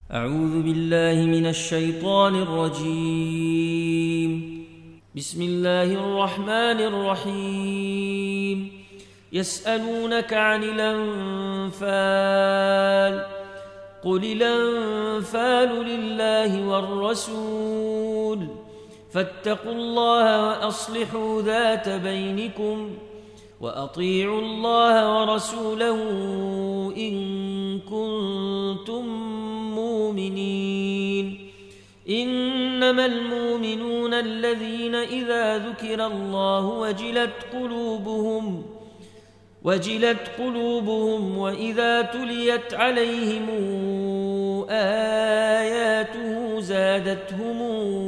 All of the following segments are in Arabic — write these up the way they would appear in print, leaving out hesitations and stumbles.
أعوذ بالله من الشيطان الرجيم. بسم الله الرحمن الرحيم. يسألونك عن الأنفال قل الأنفال لله والرسول فاتقوا الله وأصلحوا ذات بينكم وأطيعوا الله ورسوله إن كنتم مؤمنين. إنما المؤمنون الذين إذا ذكر الله وجلت قلوبهم وإذا تليت عليهم آياته زادتهم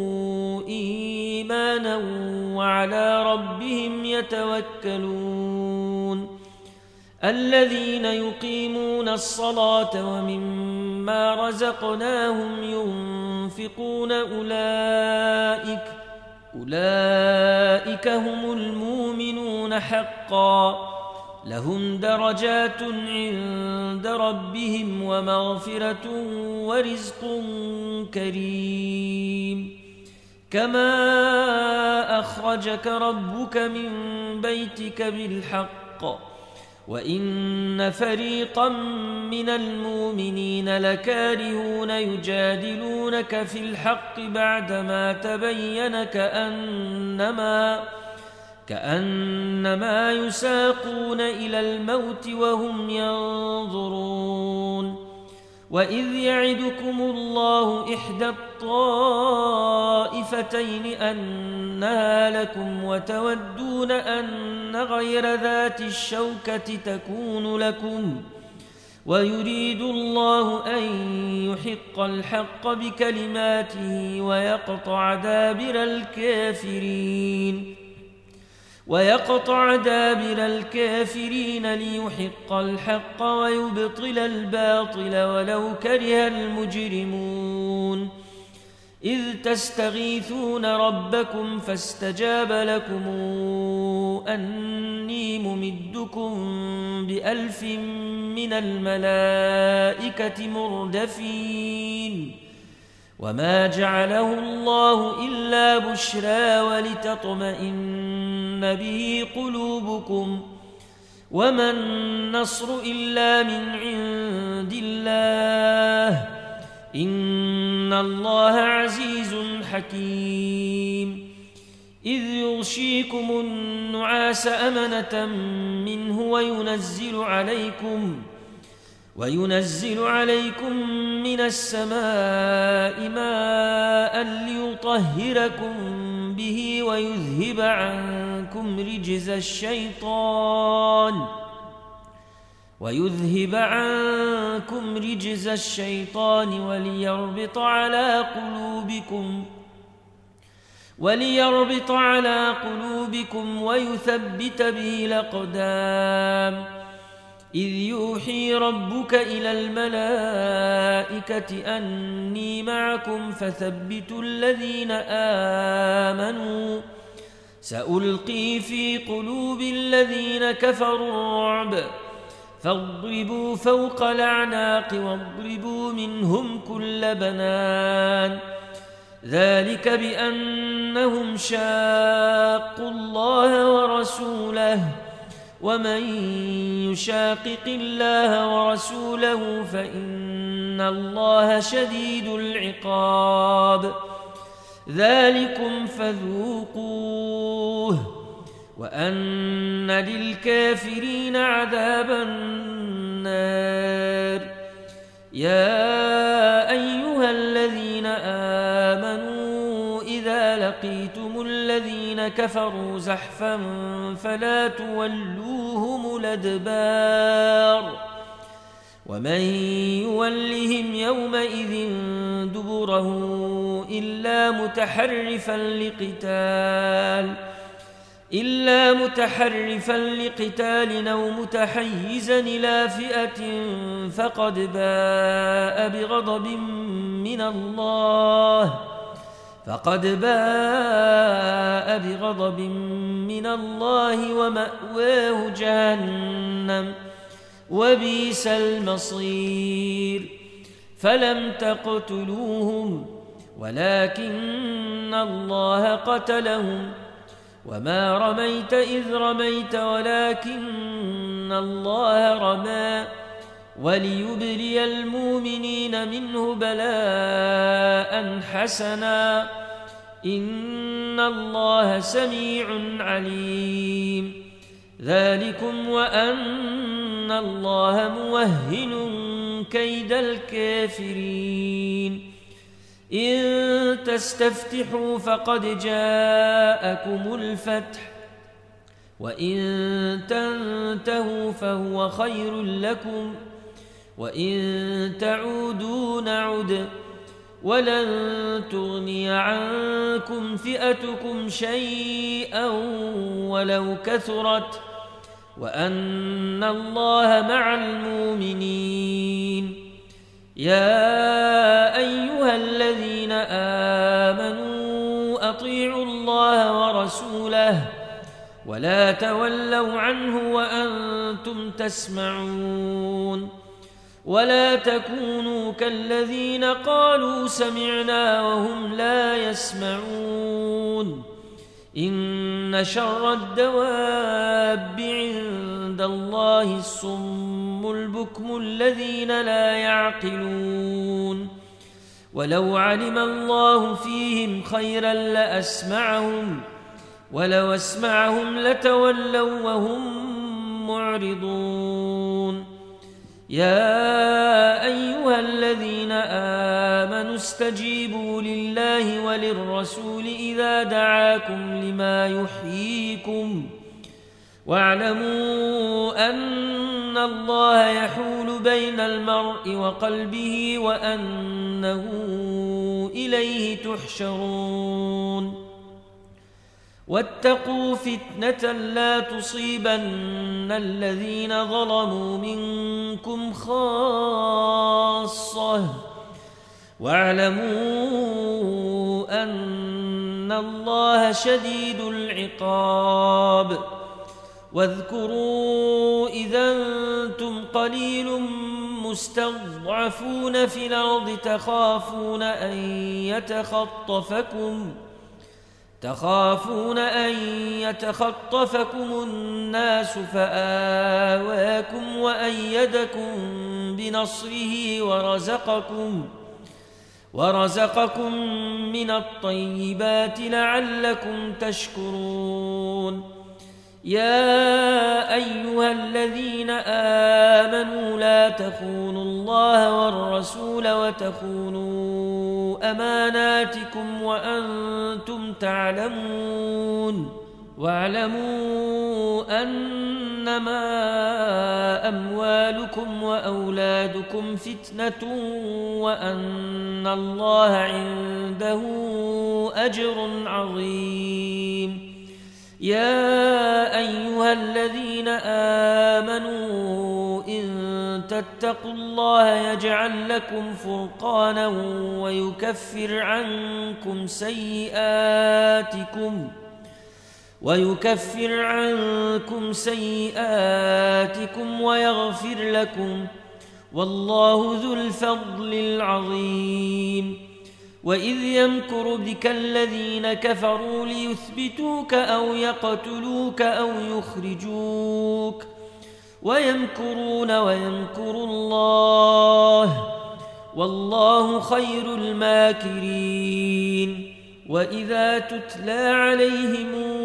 إيمانا وعلى ربهم يتوكلون. الذين يقيمون الصلاة ومما رزقناهم ينفقون أولئك هم المؤمنون حقا لهم درجات عند ربهم ومغفرة ورزق كريم. كما أخرجك ربك من بيتك بالحق وإن فريقا من المؤمنين لكارهون يجادلونك في الحق بعدما تبين كأنما يساقون إلى الموت وهم ينظرون. وإذ يعدكم الله إحدى الطائفتين أنها لكم وتودون أن غير ذات الشوكة تكون لكم ويريد الله أن يحق الحق بكلماته ويقطع دابر الكافرين ليحق الحق ويبطل الباطل ولو كره المجرمون. إذ تستغيثون ربكم فاستجاب لكم أني ممدكم ب1000 من الملائكة مردفين. وما جعله الله إلا بشرى ولتطمئن به قلوبكم وما النصر إلا من عند الله إن الله عزيز حكيم. إذ يغشيكم النعاس أمنة منه وينزل عليكم من السماء ماء ليطهركم به ويذهب عنكم رجز الشيطان وليربط على قلوبكم ويثبت به الأقدام. إذ يوحي ربك إلى الملائكة أني معكم فثبتوا الذين آمنوا سألقي في قلوب الذين كفروا الرعب فاضربوا فوق الأعناق واضربوا منهم كل بنان. ذلك بأنهم شاقوا الله ورسوله ومن يشاقق الله ورسوله فإن الله شديد العقاب. ذلكم فذوقوه وأن للكافرين عذاب النار. يا أيها الذين آمنوا إذا لقيتم الذين كفروا زحفا فلا تولوهم الأدبار ومن يولهم يومئذ دبره إلا متحرفا لقتال أو متحيزا إلى فئة فقد باء بغضب من الله ومأواه جهنم وبئس المصير. فلم تقتلوهم ولكن الله قتلهم وما رميت إذ رميت ولكن الله رمى وليبلي المؤمنين منه بلاء حسنا إن الله سميع عليم ذلكم وأن الله موهن كيد الكافرين إن تستفتحوا فقد جاءكم الفتح وإن تنتهوا فهو خير لكم وإن تعودوا نعد ولن تغني عنكم فئتكم شيئا ولو كثرت وأن الله مع المؤمنين يا أيها الذين آمنوا أطيعوا الله ورسوله ولا تولوا عنه وأنتم تسمعون ولا تكونوا كالذين قالوا سمعنا وهم لا يسمعون إن شر الدواب عند الله الصم البكم الذين لا يعقلون ولو علم الله فيهم خيرا لأسمعهم ولو أسمعهم لتولوا وهم معرضون يا أيها الذين آمنوا استجيبوا لله وللرسول إذا دعاكم لما يحييكم واعلموا أن الله يحول بين المرء وقلبه وأنه إليه تحشرون واتقوا فتنة لا تصيبن الذين ظلموا منكم خاصة واعلموا أن الله شديد العقاب واذكروا إذا أنتم قليل مستضعفون في الأرض تخافون أن يتخطفكم الناس فآواكم وأيدكم بنصره ورزقكم من الطيبات لعلكم تشكرون يا أيها الذين آمنوا لا تخونوا الله والرسول وتخونوا أماناتكم وأنتم تعلمون واعلموا أنما أموالكم وأولادكم فتنة وأن الله عنده أجر عظيم يا أيها الذين آمنوا إن تتقوا الله يجعل لكم فرقانا ويكفر عنكم سيئاتكم ويغفر لكم والله ذو الفضل العظيم وإذ يمكر بك الذين كفروا ليثبتوك أو يقتلوك أو يخرجوك ويمكرون ويمكر الله والله خير الماكرين وإذا تتلى عليهم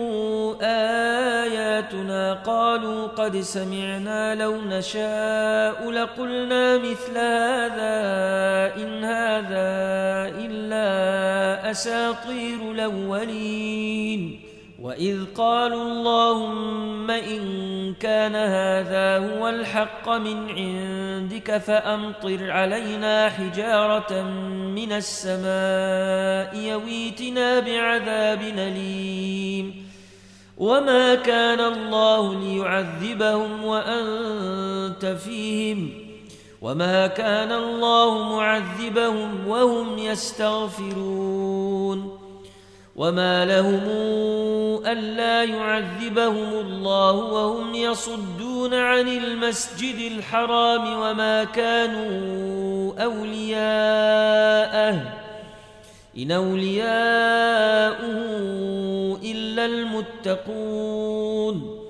آياتنا قالوا قد سمعنا لو نشاء لقلنا مثل هذا إن هذا إلا أساطير الأولين وإذ قالوا اللهم إن كان هذا هو الحق من عندك فأمطر علينا حجارة من السماء يويتنا بعذاب أليم وما كان الله ليعذبهم وأنت فيهم وما كان الله معذبهم وهم يستغفرون وما لهم ألا يعذبهم الله وهم يصدون عن المسجد الحرام وما كانوا أولياءه إن أولياؤه إلا المتقون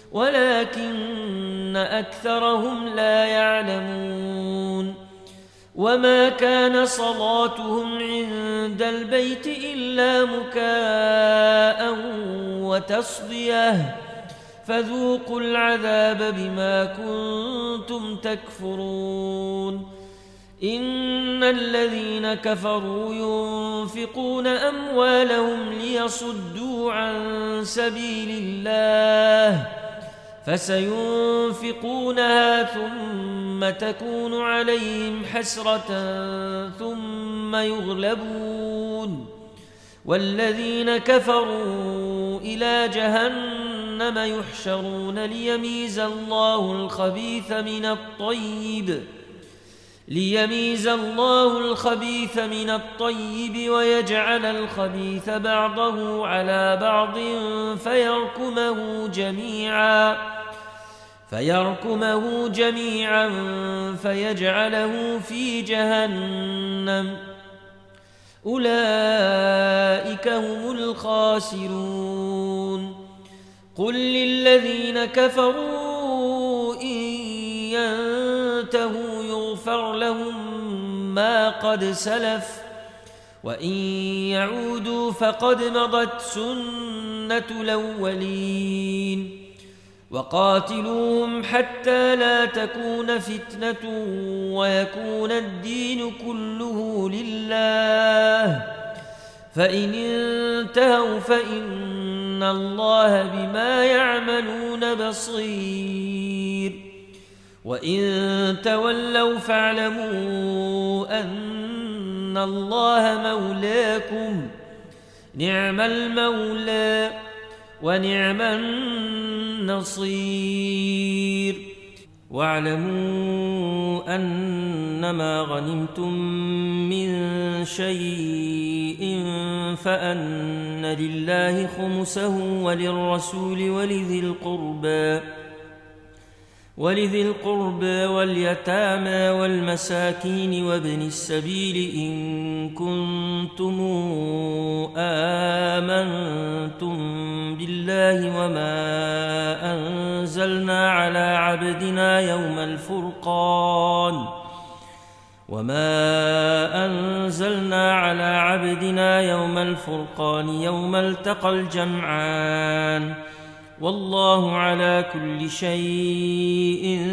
ولكن أكثرهم لا يعلمون وما كان صلاتهم عند البيت إلا مكاء وتصدية فذوقوا العذاب بما كنتم تكفرون إن الذين كفروا ينفقون أموالهم ليصدوا عن سبيل الله فسينفقونها ثم تكون عليهم حسرة ثم يغلبون والذين كفروا إلى جهنم يحشرون ليميز الله الخبيث من الطيب ويجعل الخبيث بعضه على بعض فيركمه جميعا فيجعله في جهنم أولئك هم الخاسرون قل للذين كفروا إن ينتهوا يغفر لهم ما قد سلف وإن يعودوا فقد مضت سنة الأولين وقاتلوهم حتى لا تكون فتنة ويكون الدين كله لله فإن انتهوا فإن الله بما يعملون بصير وإن تولوا فاعلموا أن الله مولاكم نعم المولى ونعم النصير واعلموا أنما غنمتم من شيء فأن لله خمسه وللرسول ولذي القربى واليتامى والمساكين وابن السبيل إن كنتم آمنتم بالله وما أنزلنا على عبدنا يوم الفرقان يوم التقى الجمعان والله على كل شيء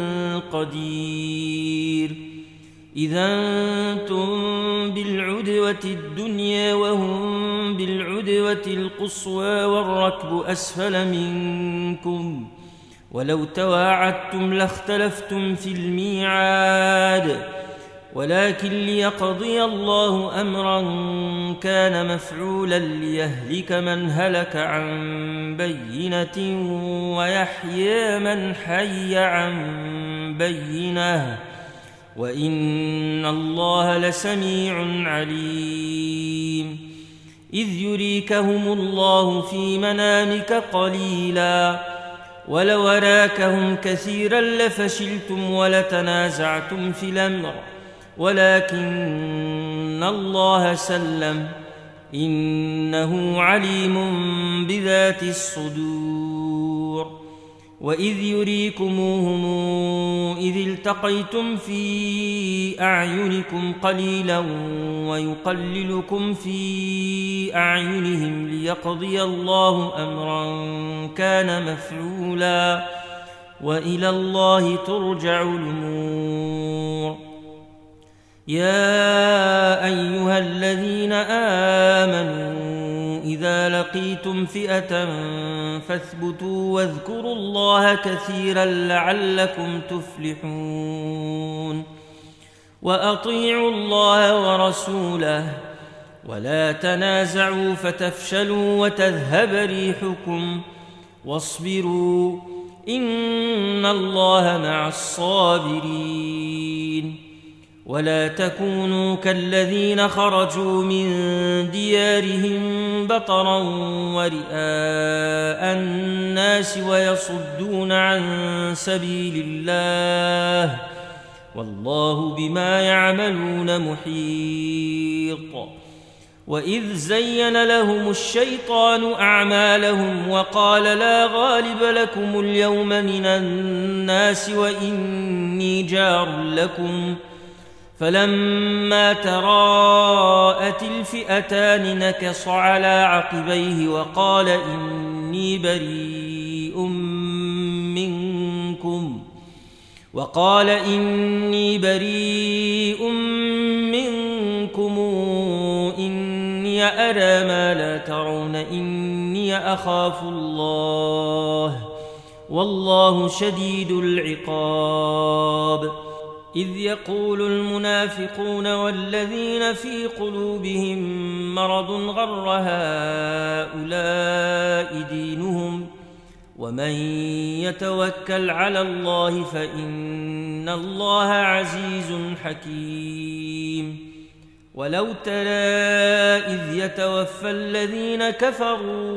قدير إذا أنتم بالعدوة الدنيا وهم بالعدوة القصوى والركب أسفل منكم ولو تواعدتم لاختلفتم في الميعاد ولكن ليقضي الله أمرا كان مفعولا ليهلك من هلك عن بينة ويحيى من حي عن بينة وإن الله لسميع عليم إذ يريكهم الله في منامك قليلا ولو أراكهم كثيرا لفشلتم ولتنازعتم في الأمر ولكن الله سلم إنه عليم بذات الصدور وإذ يريكموهم إذ التقيتم في أعينكم قليلا ويقللكم في أعينهم ليقضي الله أمرا كان مفعولا وإلى الله ترجع الأمور يا أيها الذين آمنوا إذا لقيتم فئة فاثبتوا واذكروا الله كثيرا لعلكم تفلحون وأطيعوا الله ورسوله ولا تنازعوا فتفشلوا وتذهب ريحكم واصبروا إن الله مع الصابرين ولا تكونوا كالذين خرجوا من ديارهم بطرا ورئاء الناس ويصدون عن سبيل الله والله بما يعملون محيط. وإذ زين لهم الشيطان أعمالهم وقال لا غالب لكم اليوم من الناس وإني جار لكم فلما تراءت الفئتان نكص على عقبيه وقال إني بريء منكم إني أرى ما لا ترون إني أخاف الله والله شديد العقاب. إذ يقول المنافقون والذين في قلوبهم مرض غر هؤلاء دينهم ومن يتوكل على الله فإن الله عزيز حكيم. ولو ترى إذ يتوفى الذين كفروا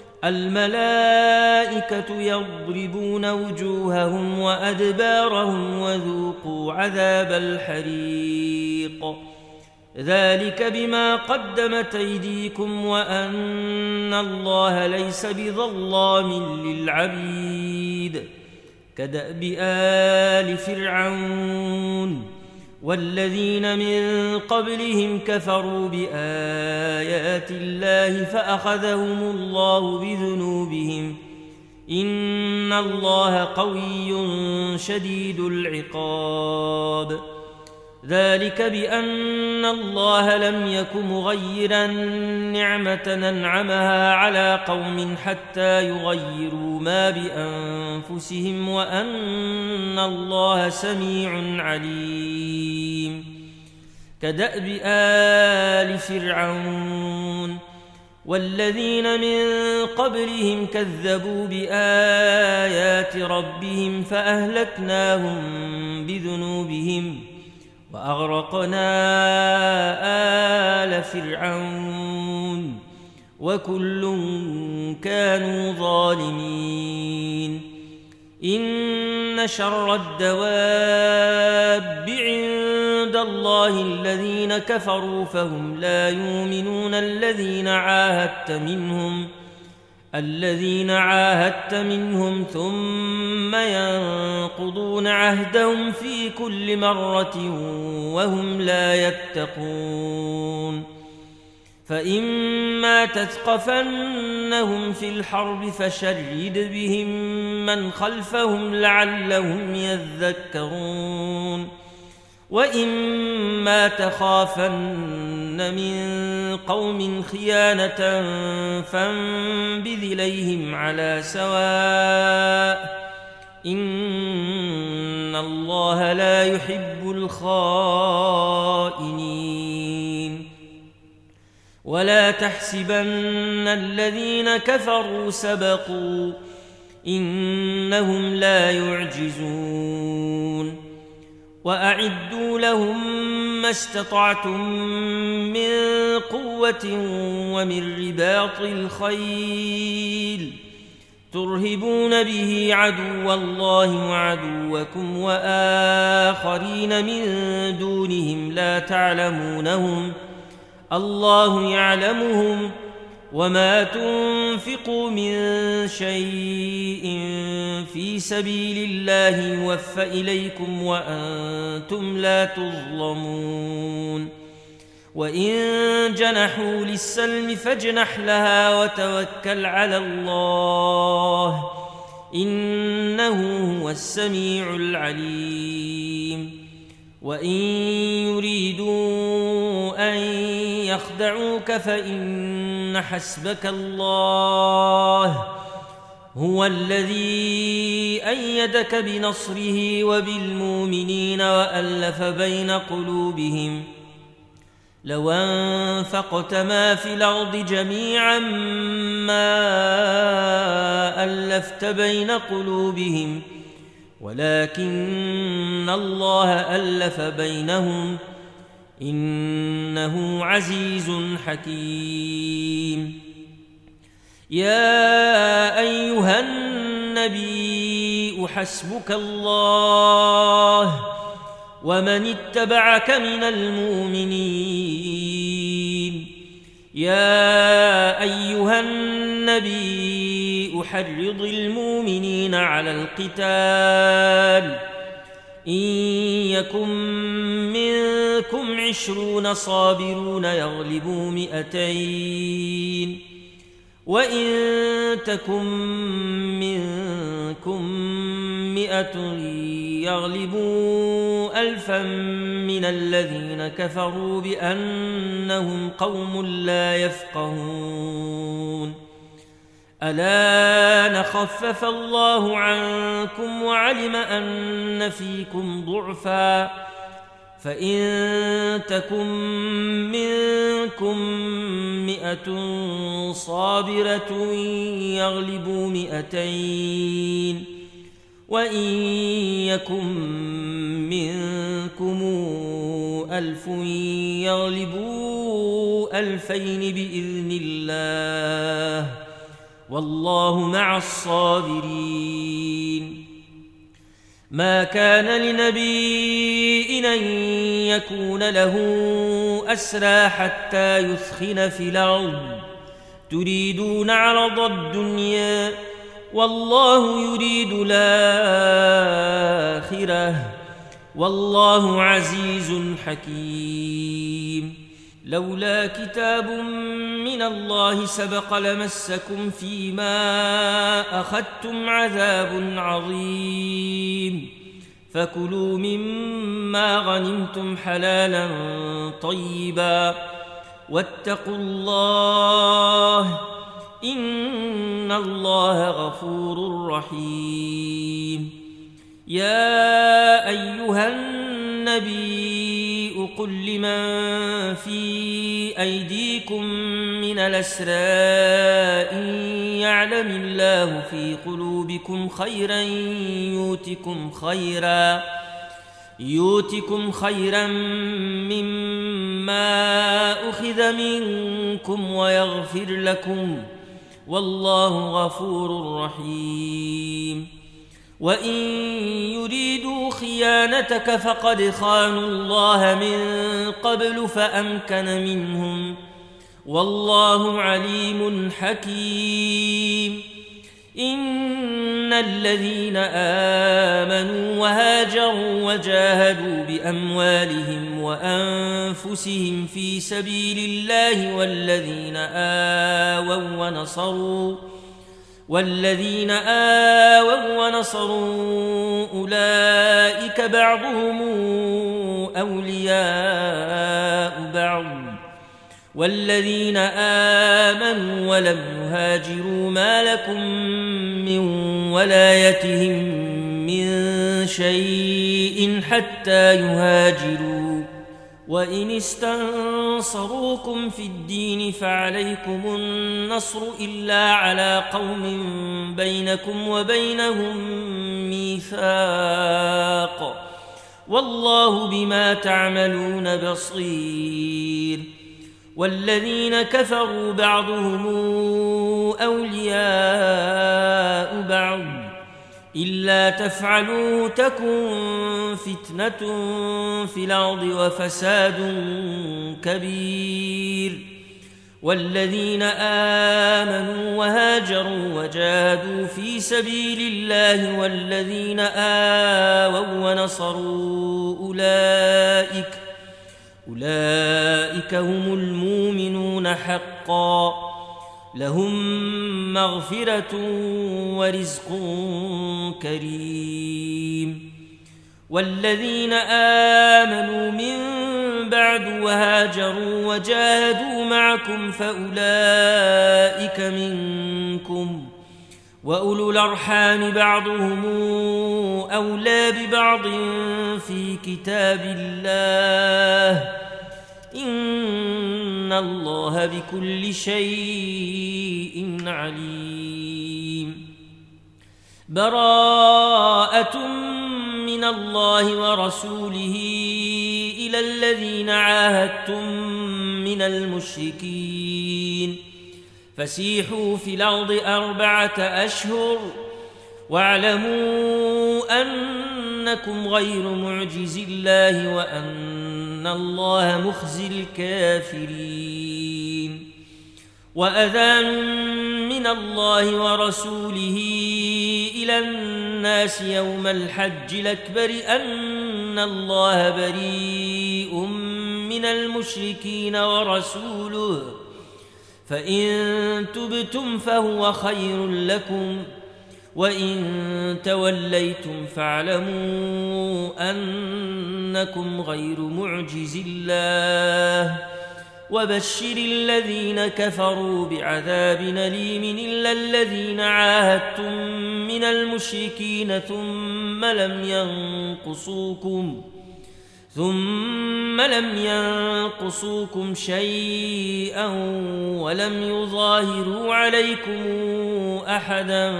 الملائكة يضربون وجوههم وأدبارهم وذوقوا عذاب الحريق ذلك بما قدمت أيديكم وأن الله ليس بظلام للعبيد. كدأب آل فرعون والذين من قبلهم كفروا بآيات الله فأخذهم الله بذنوبهم إن الله قوي شديد العقاب. ذلك بأن الله لم يك مغيرا نعمة أنعمها على قوم حتى يغيروا ما بأنفسهم وأن الله سميع عليم. كدأب آل فرعون والذين من قبلهم كذبوا بآيات ربهم فأهلكناهم بذنوبهم وأغرقنا آل فرعون وكل كانوا ظالمين. إن شر الدواب عند الله الذين كفروا فهم لا يؤمنون الذين عاهدت منهم ثم ينقضون عهدهم في كل مرة وهم لا يتقون. فإما تثقفنهم في الحرب فشرد بهم من خلفهم لعلهم يذكرون. وإما تخافن من قوم خيانة فانبذ إليهم على سواء إن الله لا يحب الخائنين. ولا تحسبن الذين كفروا سبقوا إنهم لا يعجزون. وأعدوا لهم ما استطعتم من قوة ومن رباط الخيل ترهبون به عدو الله وعدوكم وآخرين من دونهم لا تعلمونهم الله يعلمهم وما تنفقوا من شيء في سبيل الله يوفى إليكم وأنتم لا تظلمون. وإن جنحوا للسلم فاجنح لها وتوكل على الله إنه هو السميع العليم. وإن يريدوا أن يخدعوك فإن حسبك الله هو الذي أيدك بنصره وبالمؤمنين وألف بين قلوبهم لو أنفقت ما في الأرض جميعا ما ألفت بين قلوبهم ولكن الله ألف بينهم إنه عزيز حكيم. يا أيها النبي حسبك الله ومن اتبعك من المؤمنين. يا أيها النبي حرض المؤمنين على القتال إن يكن منكم 20 صابرون يغلبوا 200 وإن تكن منكم 100 يغلبوا 1000 من الذين كفروا بأنهم قوم لا يفقهون. الآن خفف الله عنكم وعلم أن فيكم ضعفا فإن تكن منكم 100 صابرة يغلبوا 200 وإن يكن منكم 1000 يغلبوا 2000 بإذن الله والله مع الصابرين. ما كان لنبي أن يكون له أسرى حتى يثخن في الأرض تريدون عرض الدنيا والله يريد الآخرة والله عزيز حكيم. لولا كتاب من الله سبق لمسكم فيما أخذتم عذاب عظيم فكلوا مما غنمتم حلالا طيبا واتقوا الله إن الله غفور رحيم. يا أيها النبي قل لمن في أيديكم من الأسرى إن يعلم الله في قلوبكم خيرا يؤتكم خيرا مما أخذ منكم ويغفر لكم والله غفور رحيم. وإن يريدوا خيانتك فقد خانوا الله من قبل فأمكن منهم والله عليم حكيم. إن الذين آمنوا وهاجروا وجاهدوا بأموالهم وأنفسهم في سبيل الله والذين آووا ونصروا أولئك بعضهم أولياء بعض والذين آمنوا ولم يهاجروا ما لكم من ولايتهم من شيء حتى يهاجروا وإن استنصروكم في الدين فعليكم النصر إلا على قوم بينكم وبينهم ميثاق والله بما تعملون بصير. والذين كفروا بعضهم أولياء بعض إلا تفعلوا تكن فتنة في الأرض وفساد كبير. والذين آمنوا وهاجروا وجاهدوا في سبيل الله والذين آووا ونصروا أولئك هم المؤمنون حقا لهم مغفرة ورزق كريم. والذين آمنوا من بعد وهاجروا وجاهدوا معكم فأولئك منكم وأولو الأرحام بعضهم أولى ببعض في كتاب الله إن الله بكل شيء عليم. براءة من الله ورسوله إلى الذين عاهدتم من المشركين فسيحوا في الأرض 4 أشهر واعلموا أنكم غير معجز الله وأن الله مخزي الكافرين وأذان من الله ورسوله إلى الناس يوم الحج الأكبر أن الله بريء من المشركين ورسوله فإن تبتم فهو خير لكم وإن توليتم فاعلموا أنكم غير معجز الله وبشر الذين كفروا بعذاب أليم إلا الذين عاهدتم من المشركين ثم لم ينقصوكم شيئا ولم يظاهروا عليكم أحدا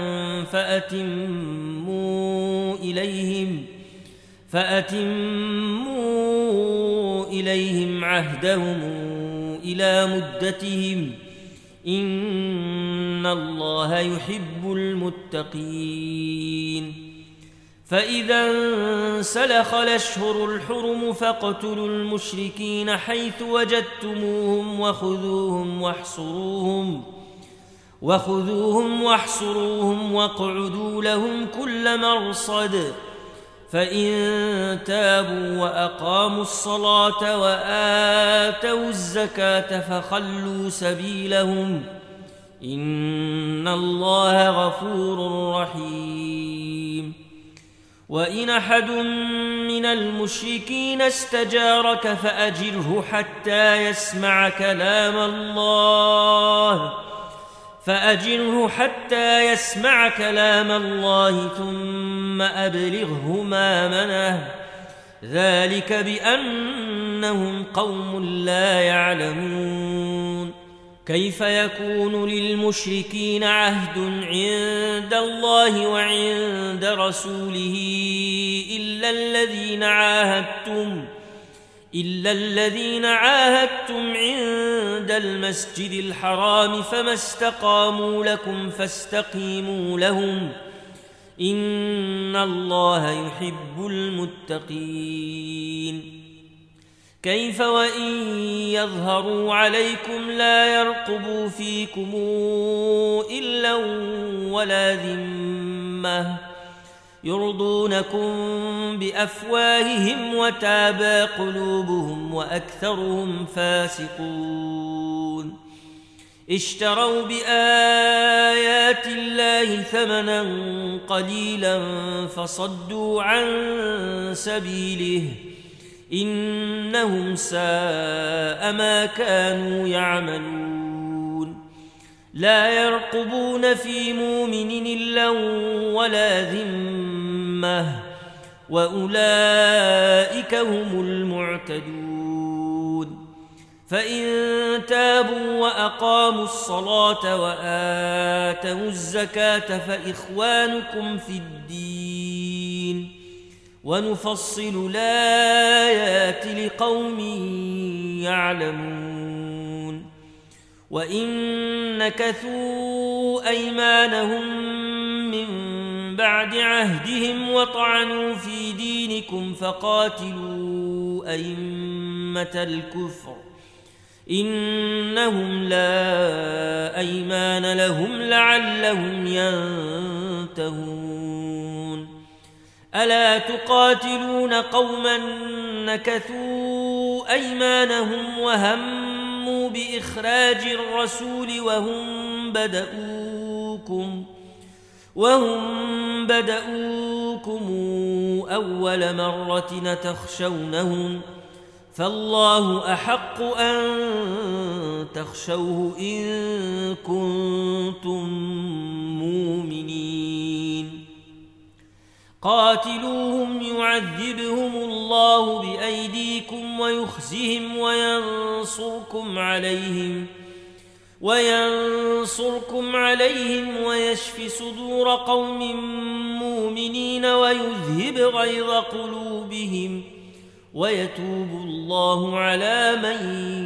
فأتموا إليهم عهدهم إلى مدتهم إن الله يحب المتقين فإذا انسلخ الأشهر الحرم فاقتلوا المشركين حيث وجدتموهم وخذوهم واحصروهم واقعدوا لهم كل مرصد فإن تابوا وأقاموا الصلاة وآتوا الزكاة فخلوا سبيلهم إن الله غفور رحيم وإن أحد من المشركين استجارك فأجره حتى يسمع كلام الله ثم أبلغه مأمنه ذلك بأنهم قوم لا يعلمون كيف يكون للمشركين عهد عند الله وعند رسوله إلا الذين عاهدتم عند المسجد الحرام فما استقاموا لكم فاستقيموا لهم إن الله يحب المتقين كيف وإن يظهروا عليكم لا يرقبوا فيكم إلا ولا ذمة يرضونكم بأفواههم وتابى قلوبهم وأكثرهم فاسقون اشتروا بآيات الله ثمنا قليلا فصدوا عن سبيله إنهم ساء ما كانوا يعملون لا يرقبون في مؤمن إلا ولا ذمة وأولئك هم المعتدون فإن تابوا وأقاموا الصلاة وآتوا الزكاة فإخوانكم في الدين ونفصل الآيات لقوم يعلمون وإن نكثوا أيمانهم من بعد عهدهم وطعنوا في دينكم فقاتلوا أئمة الكفر إنهم لا أيمان لهم لعلهم ينتهون ألا تقاتلون قوما نكثوا أيمانهم وهموا بإخراج الرسول وهم بدؤوكم أول مرة تخشونهم فالله أحق أن تخشوه إن كنتم مؤمنين قاتلوهم يعذبهم الله بأيديكم ويخزهم وينصركم عليهم وينصركم عليهم ويشف صدور قوم مؤمنين ويذهب غيظ قلوبهم ويتوب الله على من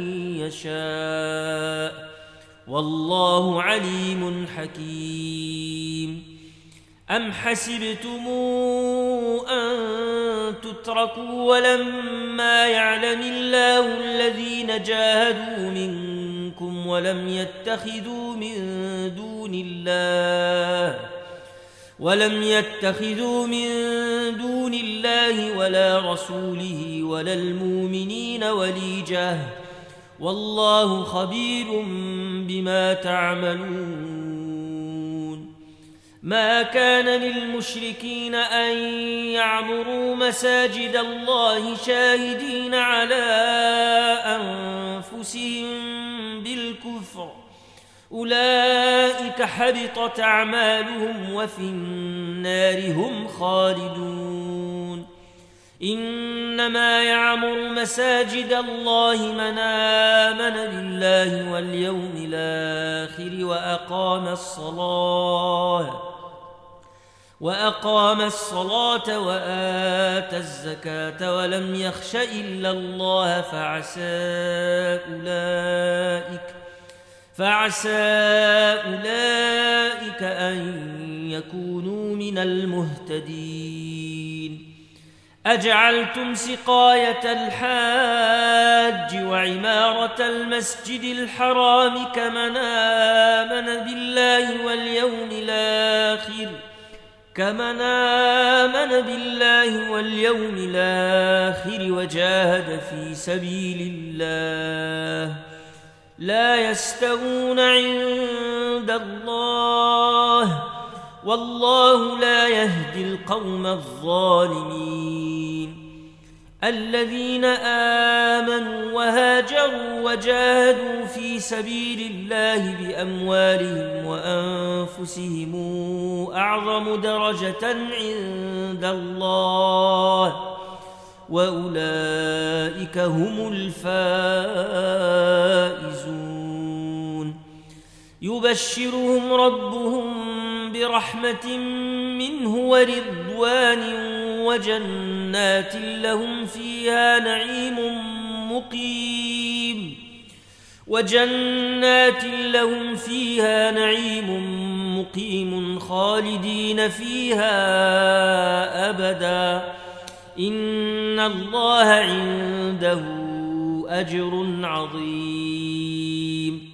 يشاء والله عليم حكيم. أم حسبتم أن تتركوا ولما يعلم الله الذين جاهدوا منكم ولم يتخذوا من دون الله ولا رسوله ولا المؤمنين وليجة والله خبير بما تعملون. ما كان للمشركين أن يعمروا مساجد الله شاهدين على أنفسهم بالكفر أولئك حبطت أعمالهم وفي النار هم خالدون. إنما يعمر مساجد الله من آمن بالله واليوم الآخر وأقام الصلاة وآتى الزكاة ولم يخش إلا الله فعسى أولئك أن يكونوا من المهتدين. أجعلتم سقاية الحاج وعمارة المسجد الحرام كمن آمن بالله واليوم الآخر وجاهد في سبيل الله لا يستوون عند الله والله لا يهدي القوم الظالمين. الذين آمنوا وهاجروا وجاهدوا في سبيل الله بأموالهم وأنفسهم أعظم درجة عند الله وأولئك هم الفائزون. يبشرهم ربهم برحمة منه ورضوان وجنات لهم فيها نعيم مقيم خالدين فيها أبدا إن الله عنده أجر عظيم.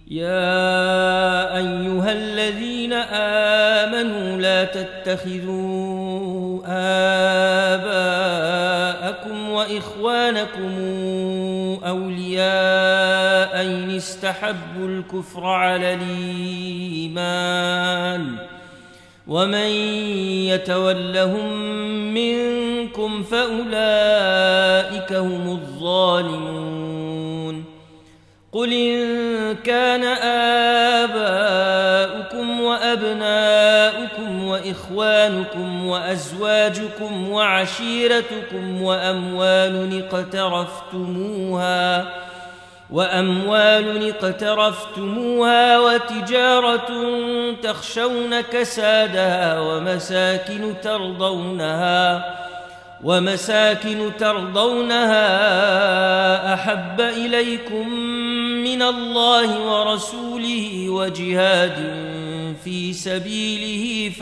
يا أيها الذين آمنوا لا تتخذوا آباءكم وإخوانكم أولياء إن استحبوا الكفر على الإيمان ومن يتولهم منكم فأولئك هم الظالمون. قل إن كان آباؤكم وأبناؤكم وإخوانكم وأزواجكم وعشيرتكم وأموال اقترفتموها وتجارة تخشون كسادها ومساكن ترضونها أحب إليكم من الله ورسوله وجهاد في سبيله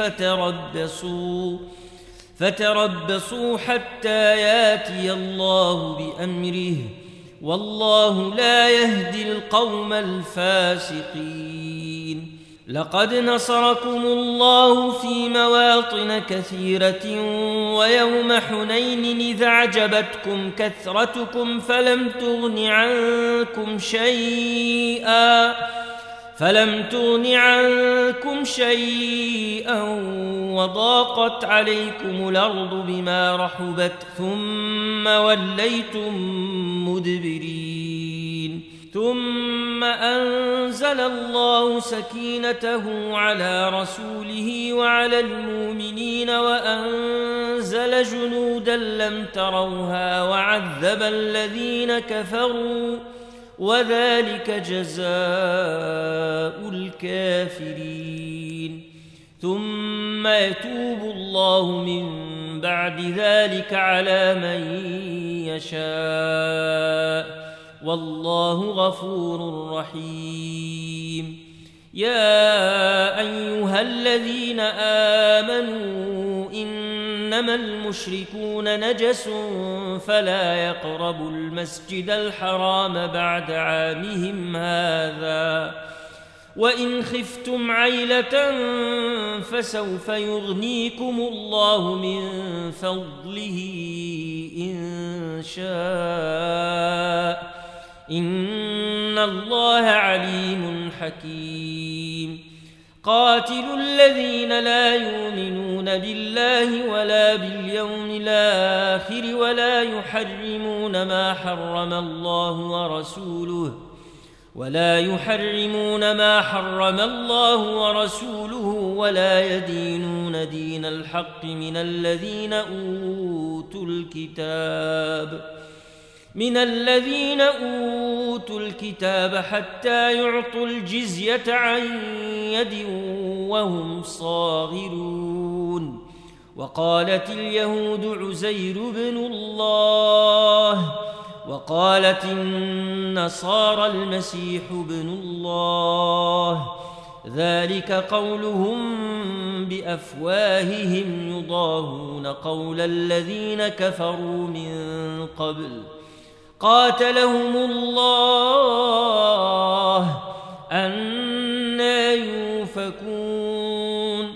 فتربصوا حتى ياتي الله بأمره والله لا يهدي القوم الفاسقين. لقد نصركم الله في مواطن كثيرة ويوم حنين إذ أعجبتكم كثرتكم فلم تغن عنكم شيئا وضاقت عليكم الأرض بما رحبت ثم وليتم مدبرين. ثم أنزل الله سكينته على رسوله وعلى المؤمنين وأنزل جنودا لم تروها وذلك جزاء الكافرين ثم يتوب الله من بعد ذلك على من يشاء والله غفور رحيم يا أيها الذين آمنوا إنما المشركون نجس فلا يقربوا المسجد الحرام بعد عامهم هذا وإن خفتم عيلة فسوف يغنيكم الله من فضله إن شاء إن الله عليم حكيم قاتلوا الذين لا يؤمنون بالله ولا باليوم الآخر ولا يحرمون ما حرم الله ورسوله ولا يدينون دين الحق من الذين أوتوا الكتاب حتى يعطوا الجزية عن يد وهم صاغرون وقالت اليهود عزير بن الله وقالت النصارى المسيح بن الله ذلك قولهم بأفواههم يضاهون قول الذين كفروا من قبل قاتلهم الله أنى يؤفكون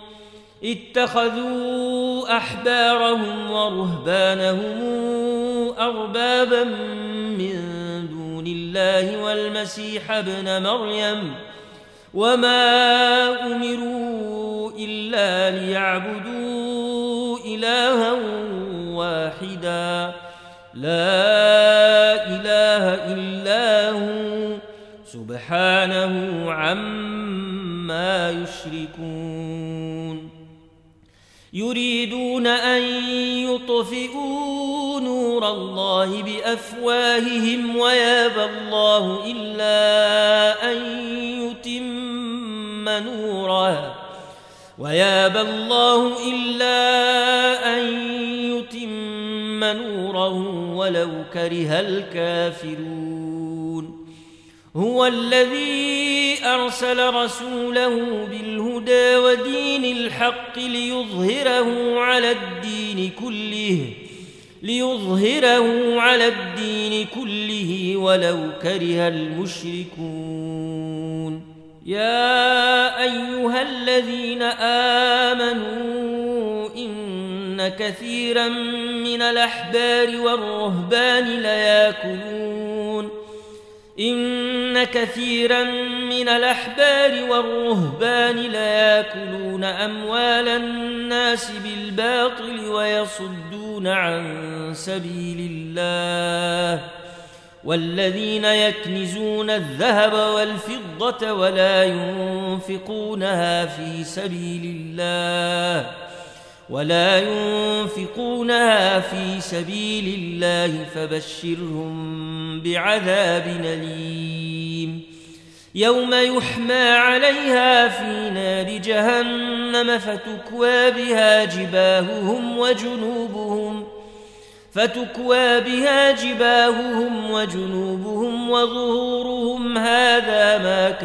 اتخذوا أحبارهم ورهبانهم أربابا من دون الله والمسيح ابن مريم وما أمروا إلا ليعبدوا إلها واحدا لا إله إلا هو سبحانه عما يشركون يريدون أن يطفئوا نور الله بأفواههم ويابى الله إلا أن يتم نوره ولو كره الكافرون هو الذي أرسل رسوله بالهدى ودين الحق ليظهره على الدين كله ولو كره المشركون يا أيها الذين آمنوا إن كثيرا من الأحبار والرهبان ليأكلون أموال الناس بالباطل ويصدون عن سبيل الله والذين يكنزون الذهب والفضة ولا ينفقونها في سبيل الله فبشرهم بعذاب أليم يوم يحمى عليها في نار جهنم فتكوى بها جباههم وجنوبهم وظهورهم هذا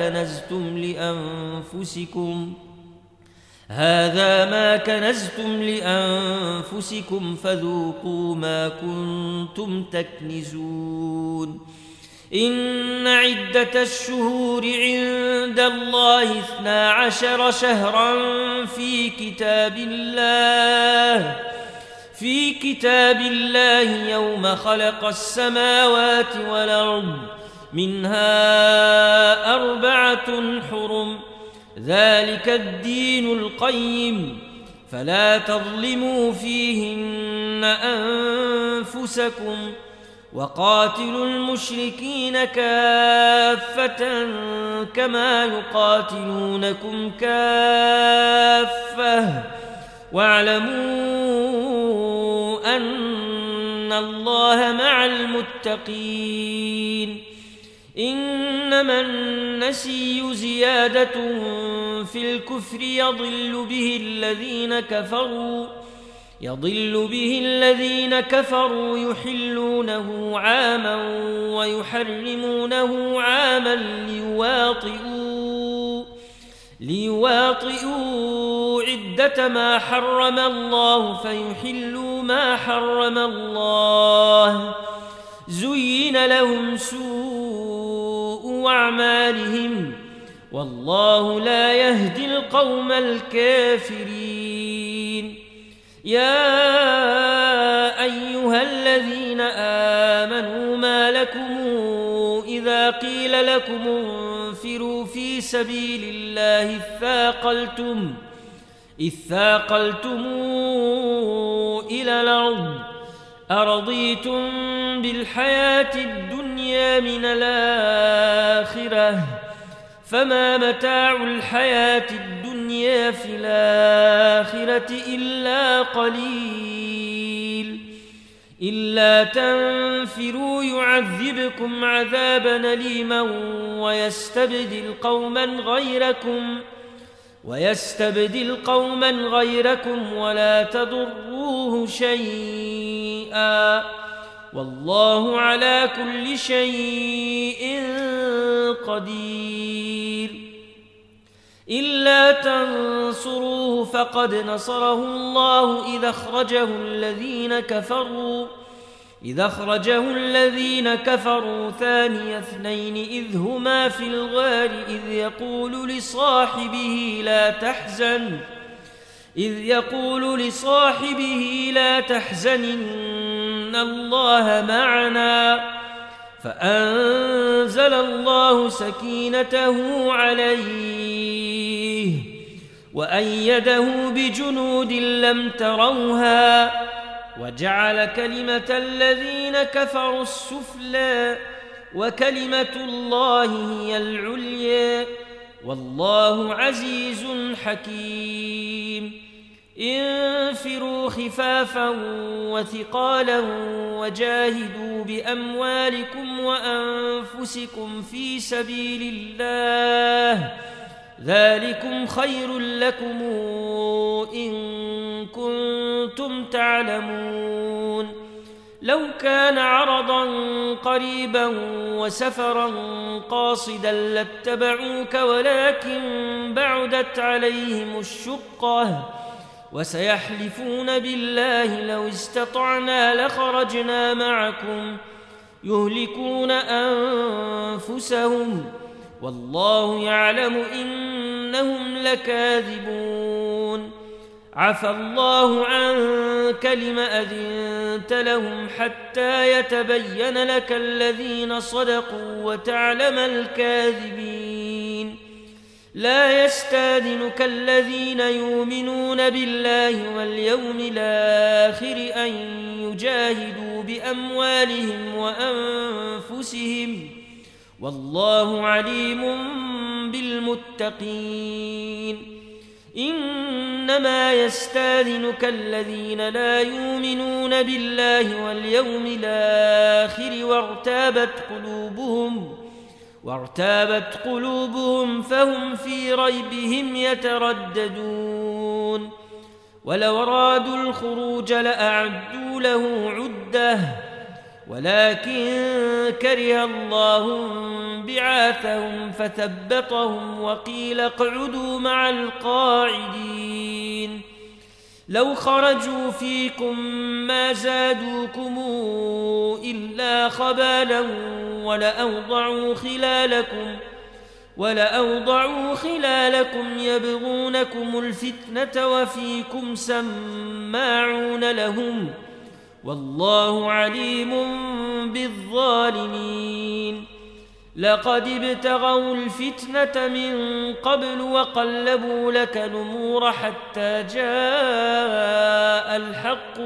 ما كنزتم لأنفسكم فذوقوا ما كنتم تكنزون إن عدة الشهور عند الله 12 شهرا في كتاب الله يوم خلق السماوات والأرض منها 4 حرم ذلك الدين القيم فلا تظلموا فيهن أنفسكم وقاتلوا المشركين كافة كما يقاتلونكم كافة واعلموا أن الله مع المتقين إنما النسي زيادة في الكفر يضل به الذين كفروا يحلونه عاما ويحرمونه عاما ليواطئوا عدة ما حرم الله فيحلوا ما حرم الله. زين لهم سوء أعمالهم والله لا يهدي القوم الكافرين. يا أيها الذين آمنوا ما لكم إذا قيل لكم انفروا في سبيل الله إذ ثاقلتم إلى الأرض أرضيتم بالحياة الدنيا من الآخرة فما متاع الحياة الدنيا في الآخرة إلا قليل. إلا تنفروا يعذبكم عذابا أليما ويستبدل قوما غيركم ولا تضروه شيئا والله على كل شيء قدير. إلا تنصروه فقد نصره الله إذ أخرجه الذين كفروا ثاني اثنين إذ هما في الغار إذ يقول لصاحبه لا تحزن إن الله معنا فأنزل الله سكينته عليه وأيده بجنود لم تروها وجعل كلمة الذين كفروا السفلى وكلمة الله هي العليا والله عزيز حكيم. انفروا خفافا وثقالا وجاهدوا بأموالكم وأنفسكم في سبيل الله ذلكم خير لكم إن كنتم تعلمون. لو كان عرضا قريبا وسفرا قاصدا لاتبعوك ولكن بعدت عليهم الشقة وسيحلفون بالله لو استطعنا لخرجنا معكم يهلكون أنفسهم والله يعلم إنهم لكاذبون. عفى الله عنك لم أذنت لهم حتى يتبين لك الذين صدقوا وتعلم الكاذبين. لا يستأذنك الذين يؤمنون بالله واليوم الآخر أن يجاهدوا بأموالهم وأنفسهم والله عليم بالمتقين. إنما يستأذنك الذين لا يؤمنون بالله واليوم الآخر وارتابت قلوبهم فهم في ريبهم يترددون. ولو أرادوا الخروج لأعدوا له عدة ولكن كره الله بعاثهم فثبطهم وقيل اقعدوا مع القاعدين. لو خرجوا فيكم ما زادوكم إلا خبالا ولأوضعوا خلالكم يبغونكم الفتنة وفيكم سماعون لهم والله عليم بالظالمين. لقد ابتغوا الفتنة من قبل وقلبوا لك الأمور حتى جاء الحق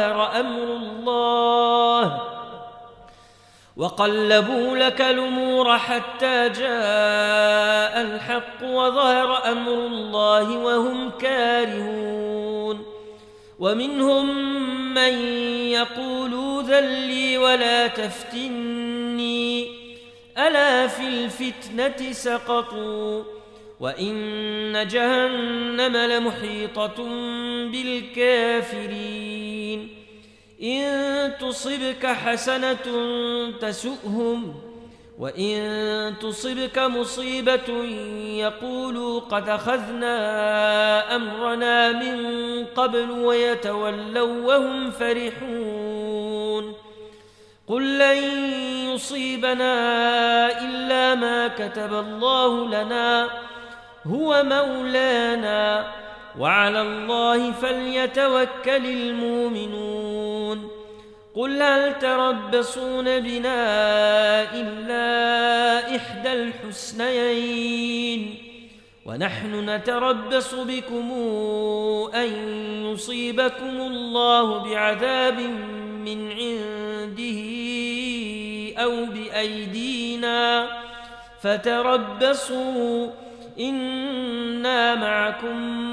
وظهر أمر الله وهم كارهون. ومنهم من يقول ذل لي ولا تفتني ألا في الفتنة سقطوا وإن جهنم لمحيطة بالكافرين إن تصبك حسنة تسؤهم وإن تصبك مصيبة يقولوا قد أخذنا أمرنا من قبل ويتولوا وهم فرحون قل لن يصيبنا إلا ما كتب الله لنا هو مولانا وعلى الله فليتوكل المؤمنون قل هل تربصون بنا إلا إحدى الحسنيين ونحن نتربص بكم أن يصيبكم الله بعذاب من عنده أو بأيدينا فتربصوا إنا معكم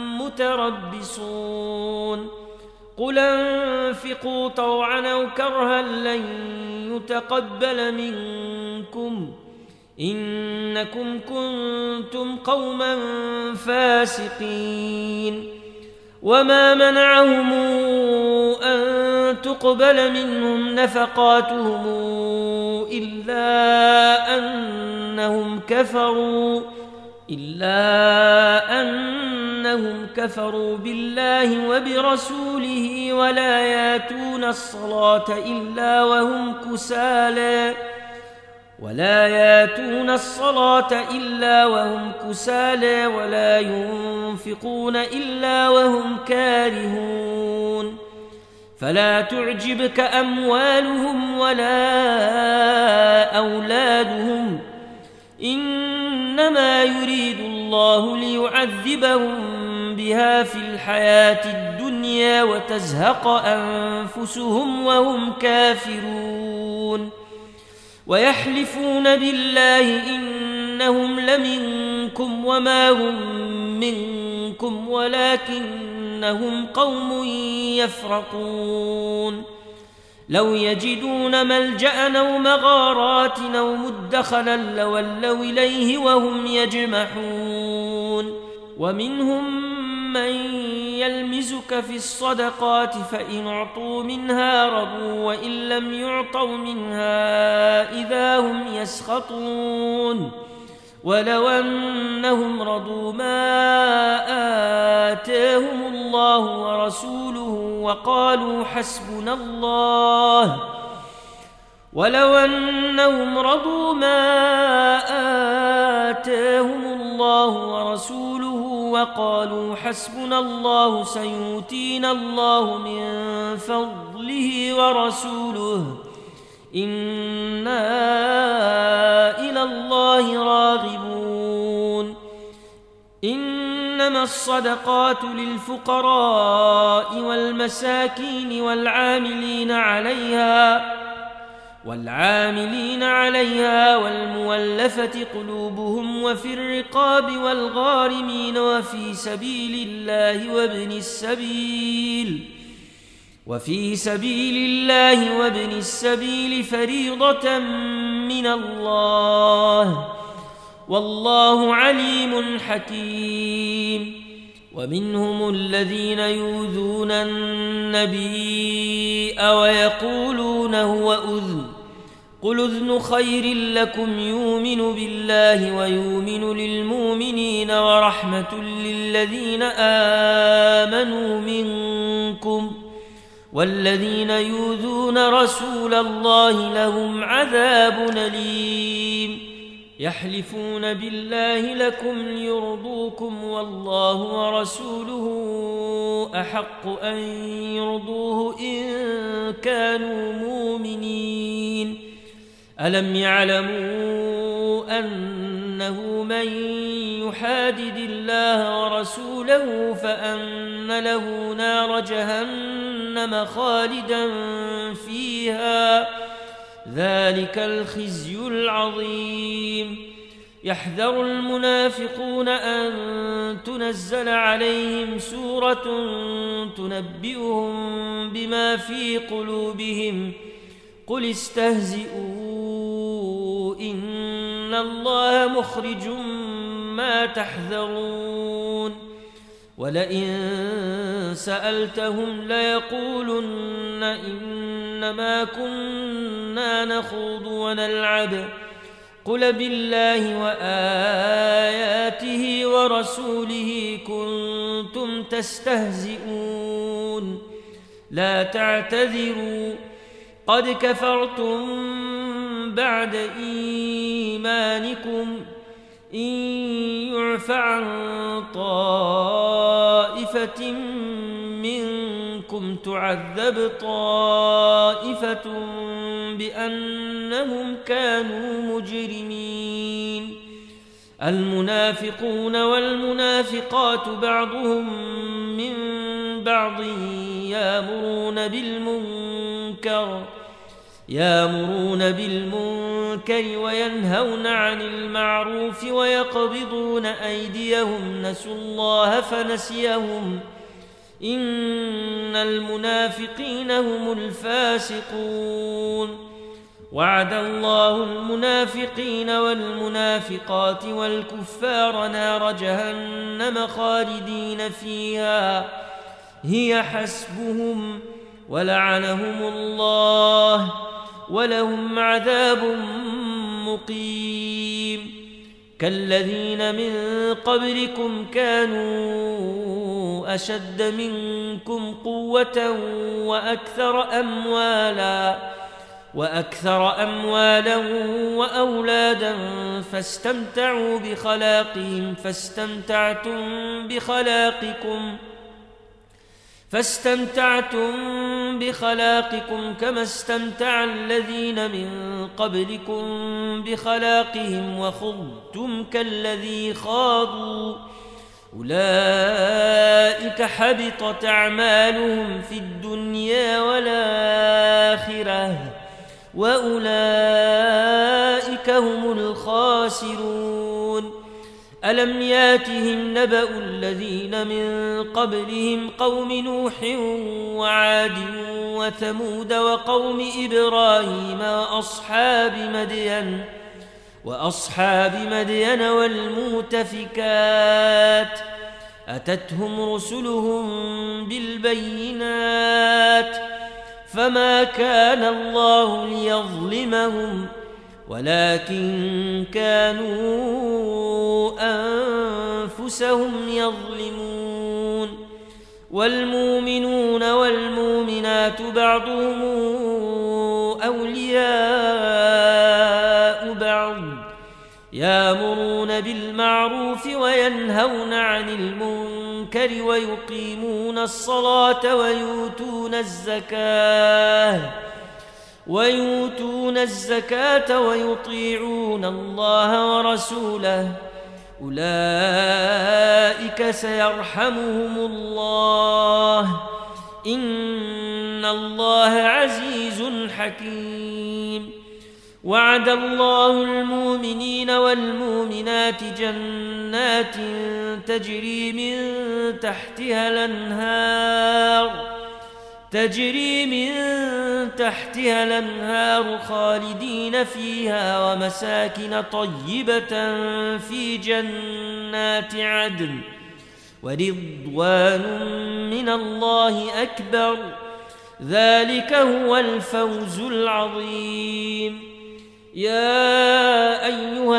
متربصون قل انفقوا طوعا أو كرها لن يتقبل منكم إنكم كنتم قوما فاسقين وما منعهم أن تقبل منهم نفقاتهم إلا أنهم كفروا بالله وبرسوله ولا ياتون الصلاة إلا وهم كسالى ولا ينفقون إلا وهم كارهون فلا تعجبك أموالهم ولا أولادهم إنما يريد الله ليعذبهم بها في الحياة الدنيا وتزهق أنفسهم وهم كافرون ويحلفون بالله إنهم لمنكم وما هم منكم ولكنهم قوم يفرقون لو يجدون ملجأ أو مغارات أو مدخلا لولوا إليه وهم يجمحون ومنهم من يلمزك في الصدقات فإن أعطوا منها رضوا وإن لم يعطوا منها إذا هم يسخطون ولو أنهم رضوا ما آتاهم الله ورسوله وقالوا حسبنا الله سيؤتينا الله من فضله ورسوله إنا إلى الله راغبون إنما الصدقات للفقراء والمساكين والعاملين عليها والمولفة قلوبهم وفي الرقاب والغارمين وفي سبيل الله وابن السبيل فريضة من الله والله عليم حكيم ومنهم الذين يؤذون النبي ويقولون هو أذن قل أذن خير لكم يؤمن بالله ويؤمن للمؤمنين ورحمة للذين آمنوا منكم والذين يؤذون رسول الله لهم عذاب أليم يحلفون بالله لكم ليرضوكم والله ورسوله أحق أن يرضوه إن كانوا مؤمنين ألم يعلموا أنه من يحادد الله ورسوله فأن له نار جهنم خالدا فيها ذلك الخزي العظيم يحذر المنافقون أن تنزل عليهم سورة تنبئهم بما في قلوبهم قل استهزئوا إن الله مخرج ما تحذرون ولئن سألتهم ليقولن إنما كنا نخوض ونلعب قل بالله وآياته ورسوله كنتم تستهزئون لا تعتذروا قد كفرتم بعد إيمانكم إن يعف عن طائفة منكم تعذب طائفة بأنهم كانوا مجرمين المنافقون والمنافقات بعضهم من بعض يأمرون بالمنكر وينهون عن المعروف ويقبضون أيديهم نسوا الله فنسيهم إن المنافقين هم الفاسقون وعد الله المنافقين والمنافقات والكفار نار جهنم خالدين فيها هي حسبهم ولعنهم الله ولهم عذاب مقيم كالذين من قبلكم كانوا أشد منكم قوة وأكثر أموالا وأولادا فاستمتعوا بخلاقهم فاستمتعتم بخلاقكم كما استمتع الذين من قبلكم بخلاقهم وخضتم كالذي خاضوا أولئك حبطت أعمالهم في الدنيا والآخرة وأولئك هم الخاسرون ألم ياتهم نبأ الذين من قبلهم قوم نوح وعاد وثمود وقوم إبراهيم وأصحاب مدين والمؤتفكات أتتهم رسلهم بالبينات فما كان الله ليظلمهم ولكن كانوا أنفسهم يظلمون والمؤمنون والمؤمنات بعضهم أولياء بعض يأمرون بالمعروف وينهون عن المنكر ويقيمون الصلاة ويؤتون الزكاة ويطيعون الله ورسوله أولئك سيرحمهم الله إن الله عزيز حكيم وعد الله المؤمنين والمؤمنات جنات تجري من تحتها الأنهار خالدين فيها ومساكن طيبة في جنات عدن ورضوان من الله أكبر ذلك هو الفوز العظيم يا أيها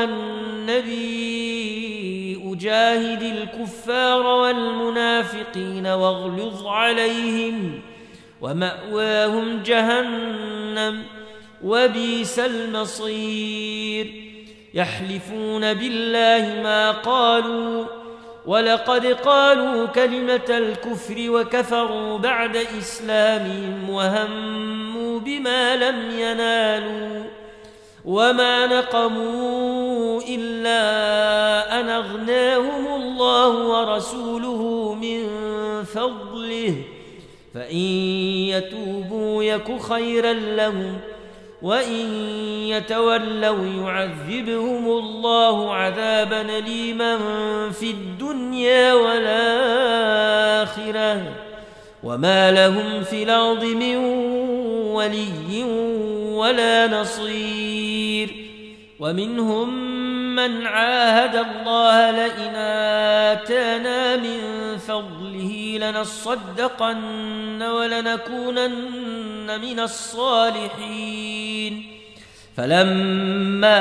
النبي أجاهد الكفار والمنافقين واغلظ عليهم ومأواهم جهنم وبئس المصير يحلفون بالله ما قالوا ولقد قالوا كلمة الكفر وكفروا بعد إسلامهم وهموا بما لم ينالوا وما نقموا إلا أن أغناهم الله ورسوله من فضله فإن يتوبوا يك خيرا لهم وإن يتولوا يعذبهم الله عذابا أليما في الدنيا والآخرة وما لهم في الأرض من ولي ولا نصير ومنهم من عاهد الله لئن آتانا من فضله لنصدقن ولنكونن من الصالحين فلما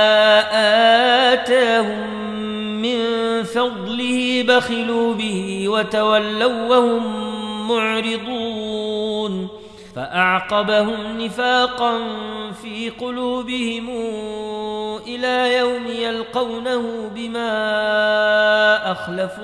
آتاهم من فضله بخلوا به وتولوا وهم معرضون فأعقبهم نفاقا في قلوبهم إلى يوم يلقونه بما أخلفوا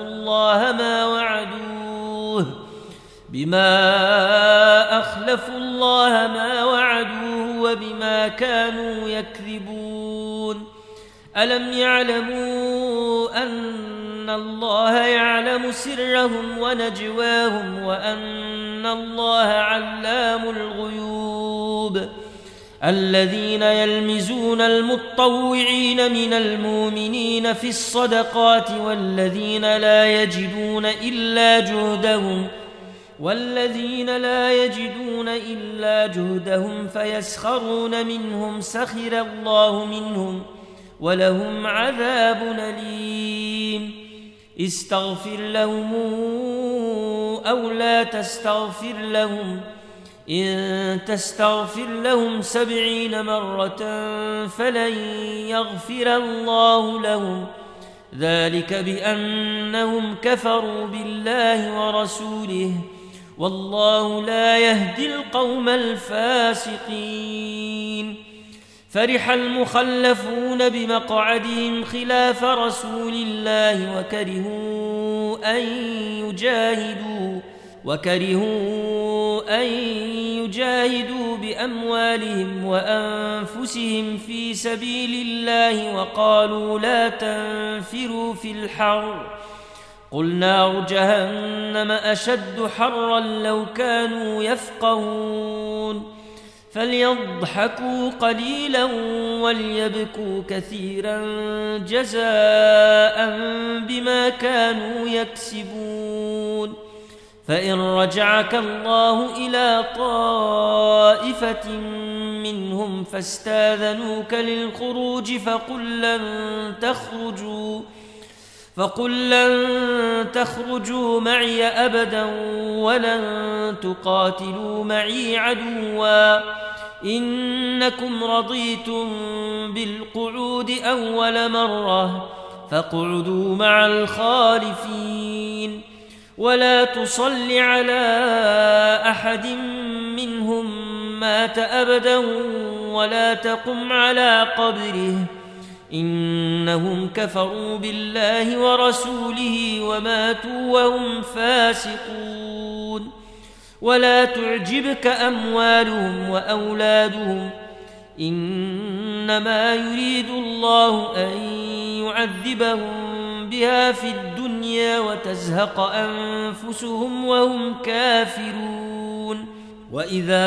الله ما وعدوه وبما كانوا يكذبون ألم يعلموا أن الله يعلم سرهم ونجواهم وأن الله علام الغيوب الذين يلمزون المطوعين من المؤمنين في الصدقات والذين لا يجدون إلا جهدهم فيسخرون منهم سخر الله منهم ولهم عذاب أليم استغفر لهم أو لا تستغفر لهم إن تستغفر لهم 70 مرة فلن يغفر الله لهم ذلك بأنهم كفروا بالله ورسوله والله لا يهدي القوم الفاسقين فرح المخلفون بمقعدهم خلاف رسول الله وكرهوا أن يجاهدوا بأموالهم وأنفسهم في سبيل الله وقالوا لا تنفروا في الحر قل نار جهنم أشد حرا لو كانوا يفقهون فليضحكوا قليلا وليبكوا كثيرا جزاء بما كانوا يكسبون فإن رجعك الله إلى طائفة منهم فاستاذنوك للخروج فقل لن تخرجوا معي أبدا ولن تقاتلوا معي عدوا إنكم رضيتم بالقعود أول مرة فاقعدوا مع الخالفين ولا تصل على أحد منهم مات أبدا ولا تقم على قبره إنهم كفروا بالله ورسوله وماتوا وهم فاسقون ولا تعجبك أموالهم وأولادهم إنما يريد الله أن يعذبهم بها في الدنيا وتزهق أنفسهم وهم كافرون وإذا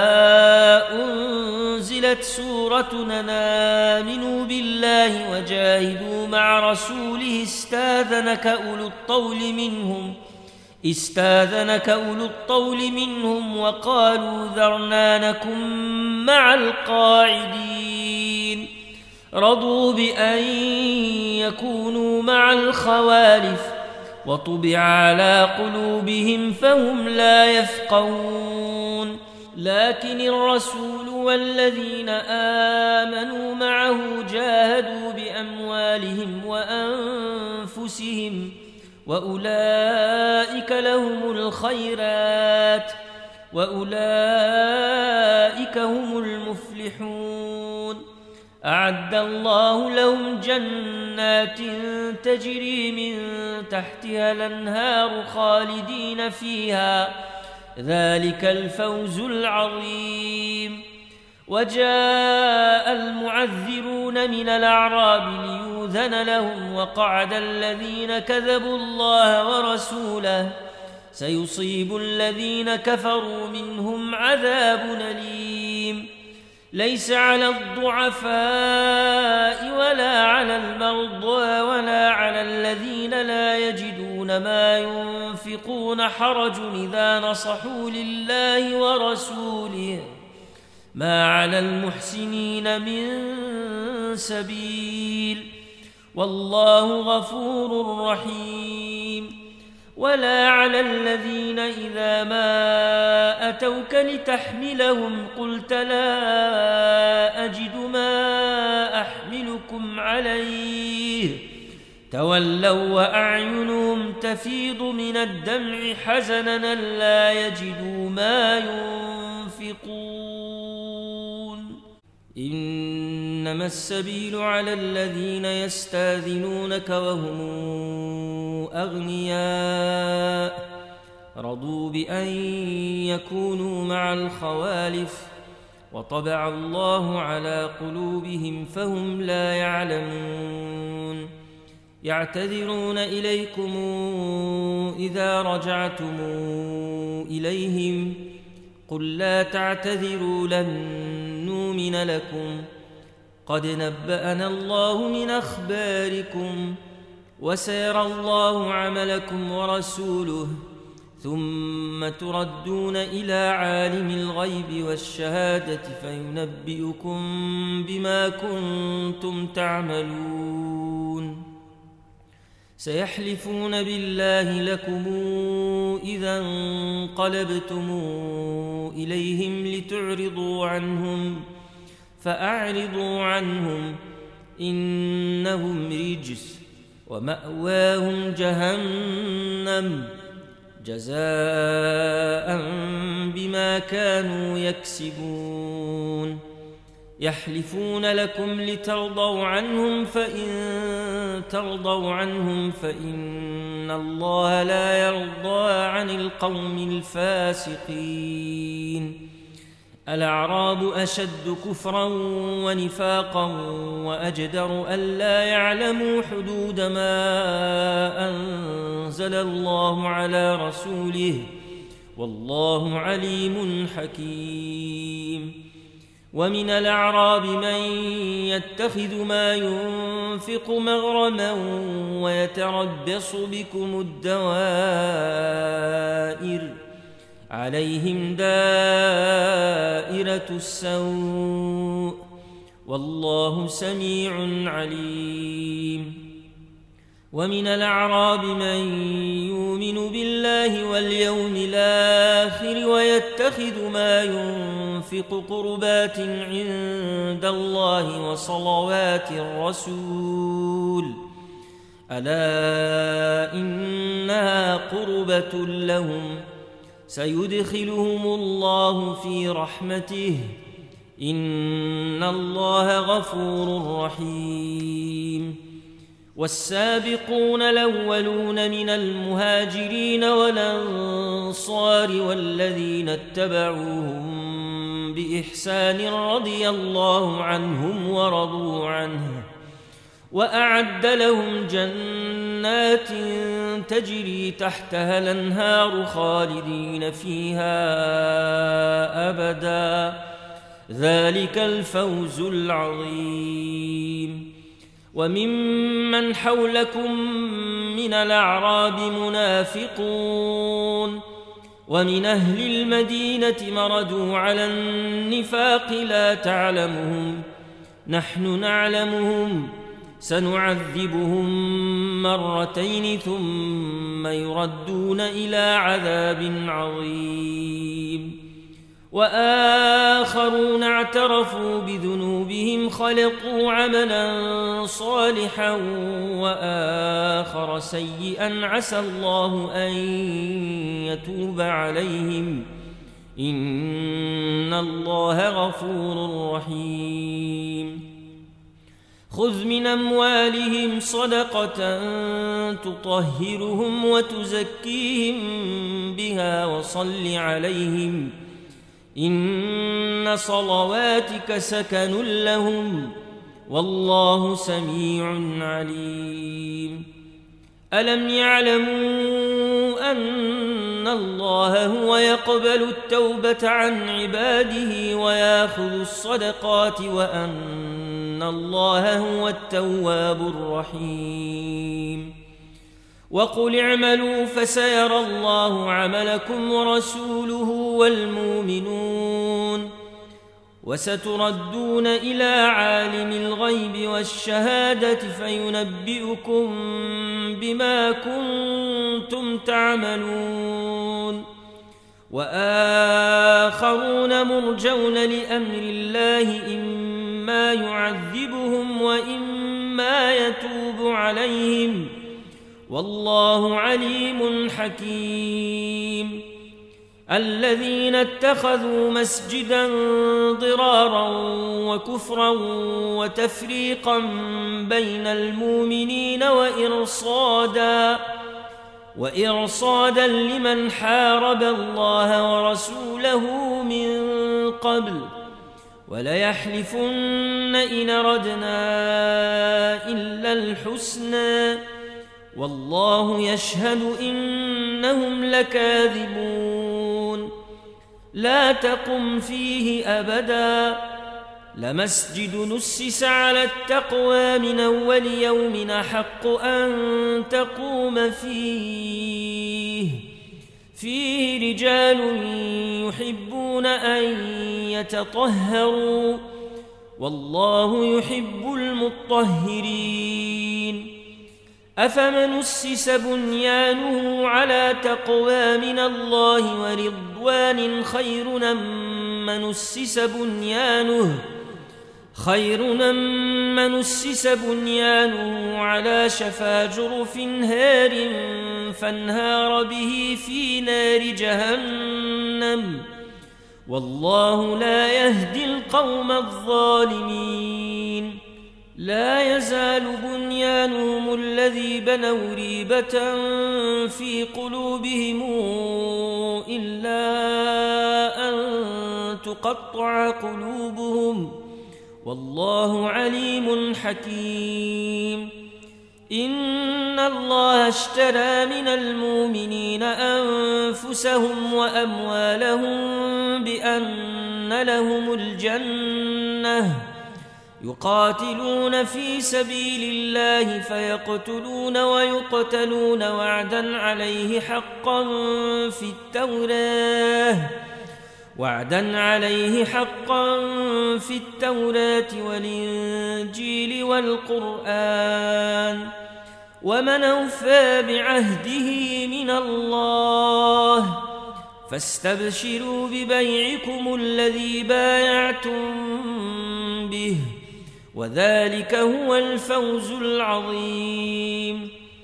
أنزلت سورة آمنوا بالله وجاهدوا مع رسوله استاذنك أولو الطول منهم وقالوا ذرنا نكن مع القاعدين رضوا بأن يكونوا مع الخوالف وطبع على قلوبهم فهم لا يفقهون لكن الرسول والذين آمنوا معه جاهدوا بأموالهم وأنفسهم وأولئك لهم الخيرات وأولئك هم المفلحون أعد الله لهم جنات تجري من تحتها الأنهار خالدين فيها ذلك الفوز العظيم وجاء المعذرون من الأعراب ليؤذن لهم وقعد الذين كذبوا الله ورسوله سيصيب الذين كفروا منهم عذاب أليم ليس على الضعفاء ولا على المرضى ولا على الذين لا يجدون ما ينفقون حرج إذا نصحوا لله ورسوله ما على المحسنين من سبيل والله غفور رحيم. ولا على الذين إذا ما أتوك لتحملهم قلت لا أجد ما أحملكم عليه تولوا وأعينهم تفيض من الدمع حزنا لا يجدوا ما ينفقون. إنما السبيل على الذين يستاذنونك وهم أغنياء رضوا بأن يكونوا مع الخوالف وطبع الله على قلوبهم فهم لا يعلمون. يعتذرون إليكم إذا رجعتم إليهم قل لا تعتذروا لن نؤمن لكم قد نبأنا الله من أخباركم وسيرى الله عملكم ورسوله ثم تردون إلى عالم الغيب والشهادة فينبئكم بما كنتم تعملون. سيحلفون بالله لكم إذا انقلبتم إليهم لتعرضوا عنهم فأعرضوا عنهم إنهم رجس ومأواهم جهنم جزاء بما كانوا يكسبون. يحلفون لكم لترضوا عنهم فإن ترضوا عنهم فإن الله لا يرضى عن القوم الفاسقين. الأعراب أشد كفرا ونفاقا وأجدر ألا يعلموا حدود ما أنزل الله على رسوله والله عليم حكيم. ومن الأعراب من يتخذ ما ينفق مغرما ويتربص بكم الدوائر عليهم دائرة السوء والله سميع عليم. ومن الأعراب من يؤمن بالله واليوم الآخر ويتخذ ما ينفق قربات عند الله وصلوات الرسول ألا إنها قربة لهم سيدخلهم الله في رحمته إن الله غفور رحيم. والسابقون الأولون من المهاجرين والأنصار والذين اتبعوهم بإحسان رضي الله عنهم ورضوا عنه وأعد لهم جنات تجري تحتها الأنهار خالدين فيها أبدا ذلك الفوز العظيم. وممن حولكم من الأعراب منافقون ومن أهل المدينة مردوا على النفاق لا تعلمهم نحن نعلمهم سنعذبهم مرتين ثم يردون إلى عذاب عظيم. وآخرون اعترفوا بذنوبهم خلقوا عملا صالحا وآخر سيئا عسى الله أن يتوب عليهم إن الله غفور رحيم. خذ من أموالهم صدقة تطهرهم وتزكيهم بها وصل عليهم إن صلواتك سكن لهم والله سميع عليم. ألم يعلموا أن الله هو يقبل التوبة عن عباده ويأخذ الصدقات وأن الله هو التواب الرحيم. وقل اعملوا فسيرى الله عملكم ورسوله والمؤمنون وستردون إلى عالم الغيب والشهادة فينبئكم بما كنتم تعملون وآخرون مرجون لأمر الله إما يعذبهم وإما يتوب عليهم والله عليم حكيم الذين اتخذوا مسجدا ضرارا وكفرا وتفريقا بين المؤمنين وإرصادا لمن حارب الله ورسوله من قبل وليحلفن إن أردنا إلا الحسنى والله يشهد إنهم لكاذبون لا تقم فيه أبدا لمسجد نسس على التقوى من أول يوم أحق أن تقوم فيه رجال يحبون أن يتطهروا والله يحب المطهرين أفمن أسس بنيانه على تقوى من الله ورضوان خير من أسس بنيانه على شفا جرف هار فانهار به في نار جهنم والله لا يهدي القوم الظالمين لا يزال بنيانهم الذي بنوا ريبة في قلوبهم إلا أن تقطع قلوبهم والله عليم حكيم إن الله اشترى من المؤمنين أنفسهم وأموالهم بأن لهم الجنة يقاتلون في سبيل الله فيقتلون ويقتلون وعدا عليه حقا في التوراة والإنجيل والقرآن ومن أوفى بعهده من الله فاستبشروا ببيعكم الذي بايعتم به وذلك هو الفوز العظيم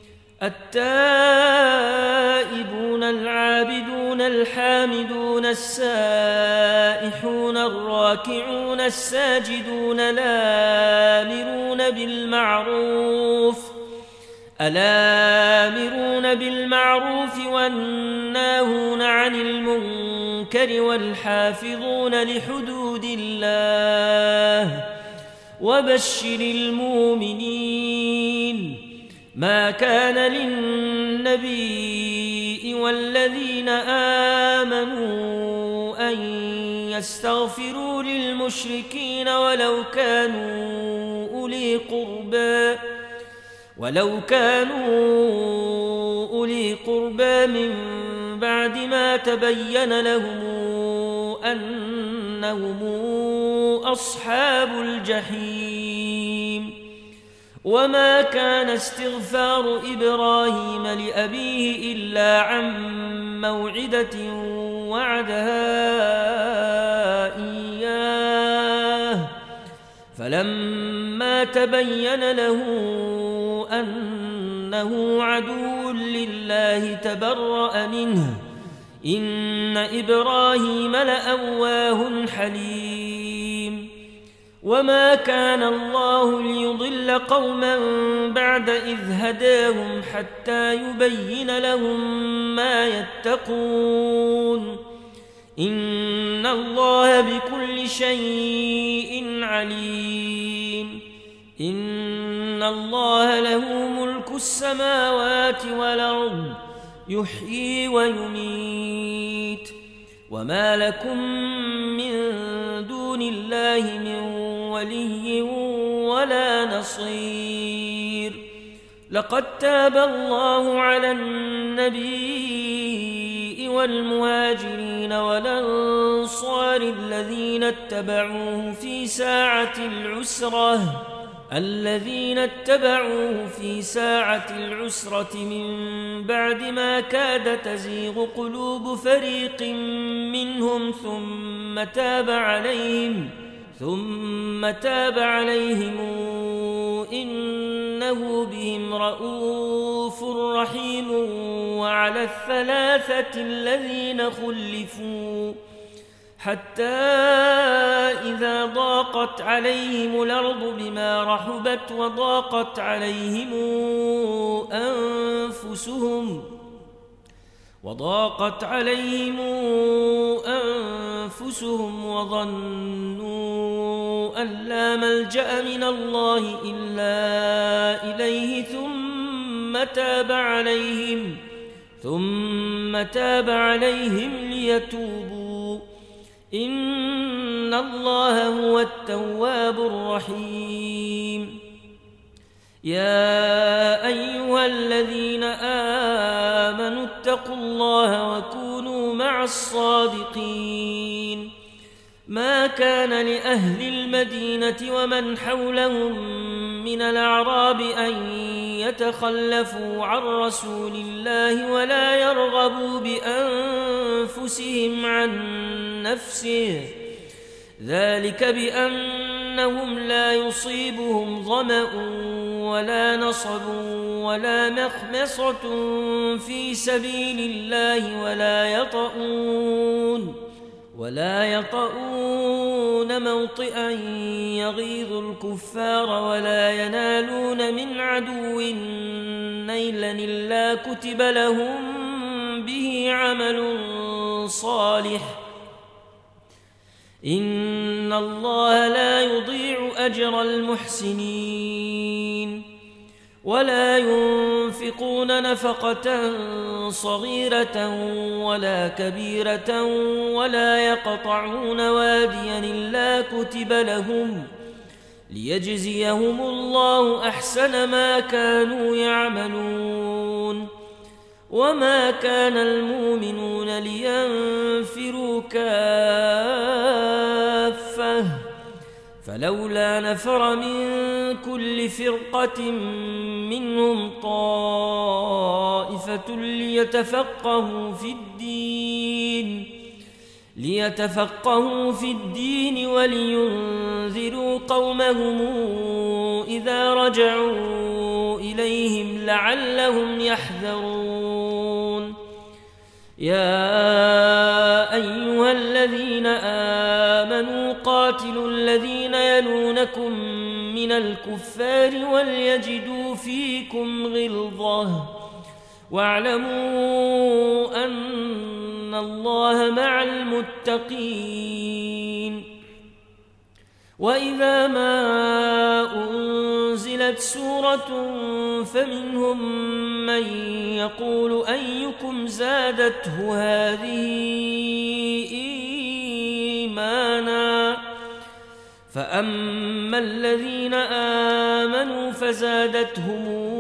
التائبون العابدون الحامدون السائحون الراكعون الساجدون الآمرون بالمعروف والناهون عن المنكر والحافظون لحدود الله وبشر المؤمنين ما كان للنبي والذين آمنوا أن يستغفروا للمشركين ولو كانوا أولي قربى من بعد ما تبين لهم أنهم أصحاب الجحيم وما كان استغفار إبراهيم لأبيه إلا عن موعدة وعدها إياه فلما تبين له أنه عدو لله تبرأ منه إن إبراهيم لأواه حليم وما كان الله ليضل قوما بعد إذ هداهم حتى يبين لهم ما يتقون إن الله بكل شيء عليم إن الله له ملك السماوات والأرض يحيي ويميت وما لكم من دون الله من ولي ولا لقد تاب الله على النبي والمهاجرين والأنصار الذين اتبعوه في ساعة العسرة من بعد ما كاد تزيغ قلوب فريق منهم ثم تاب عليهم إنه بهم رءوف رحيم. وعلى الثلاثة الذين خلفوا حتى إذا ضاقت عليهم الأرض بما رحبت وضاقت عليهم أنفسهم وظنوا أن لا ملجأ من الله إلا إليه ثم تاب عليهم ليتوبوا إن الله هو التواب الرحيم. يا أيها الذين آمنوا اتقوا الله وكونوا مع الصادقين. ما كان لأهل المدينة ومن حولهم من الأعراب أن يتخلفوا عن رسول الله ولا يرغبوا بأنفسهم عن نفسه، ذلك بأنهم لا يصيبهم ظمأ ولا نصب ولا مخمصة في سبيل الله ولا يطؤون موطئا يغيظ الكفار ولا ينالون من عدو نيلا إلا كتب لهم به عمل صالح. إن الله لا يضيع أجر المحسنين. ولا ينفقون نفقة صغيرة ولا كبيرة ولا يقطعون واديا إلا كتب لهم ليجزيهم الله أحسن ما كانوا يعملون. وما كان المؤمنون لينفروا كافة فلولا نفر من كل فرقة منهم طائفة ليتفقهوا في الدين ولينذروا قومهم إذا رجعوا إليهم لعلهم يحذرون. يا أيها الذين آمنوا قاتلوا الذين يلونكم من الكفار وليجدوا فيكم غلظة واعلموا أن الله مع المتقين. وإذا ما أنزلت سورة فمنهم من يقول أيكم زادته هذه إيمانا فأما الذين آمنوا فزادتهم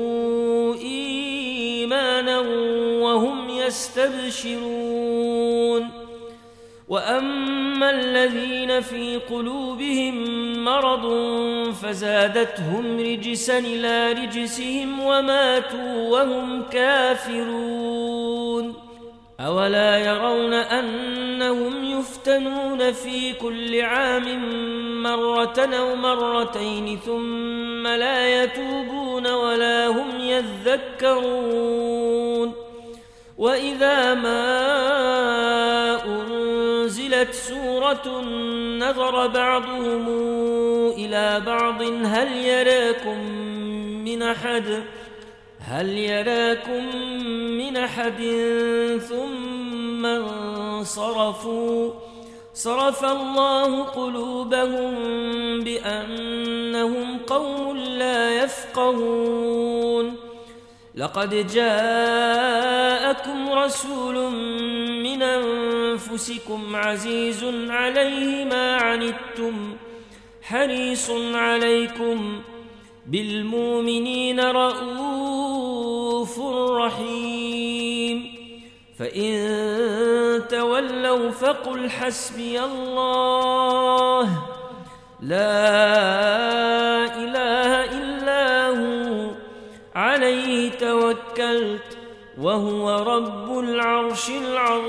إيمانا وهم يستبشرون. وأما الذين في قلوبهم مرض فزادتهم رجسا إلى رجسهم وماتوا وهم كافرون. أولا يرون أنهم يفتنون في كل عام مرة أو مرتين ثم لا يتوبون ولا هم يذكرون. وإذا ما أنزلت سورة نظر بعضهم إلى بعض هل يراكم من أحد ثم انصرفوا صرف الله قلوبهم بأنهم قوم لا يفقهون. لقد جاءكم رسول من أنفسكم عزيز عليه ما عنتم حريص عليكم بالمؤمنين رؤوف رحيم. فإن تولوا فقل حسبي الله لا إله إلا هو عليه توكلت وهو رب العرش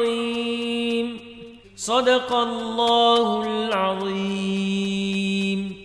العظيم. صدق الله العظيم.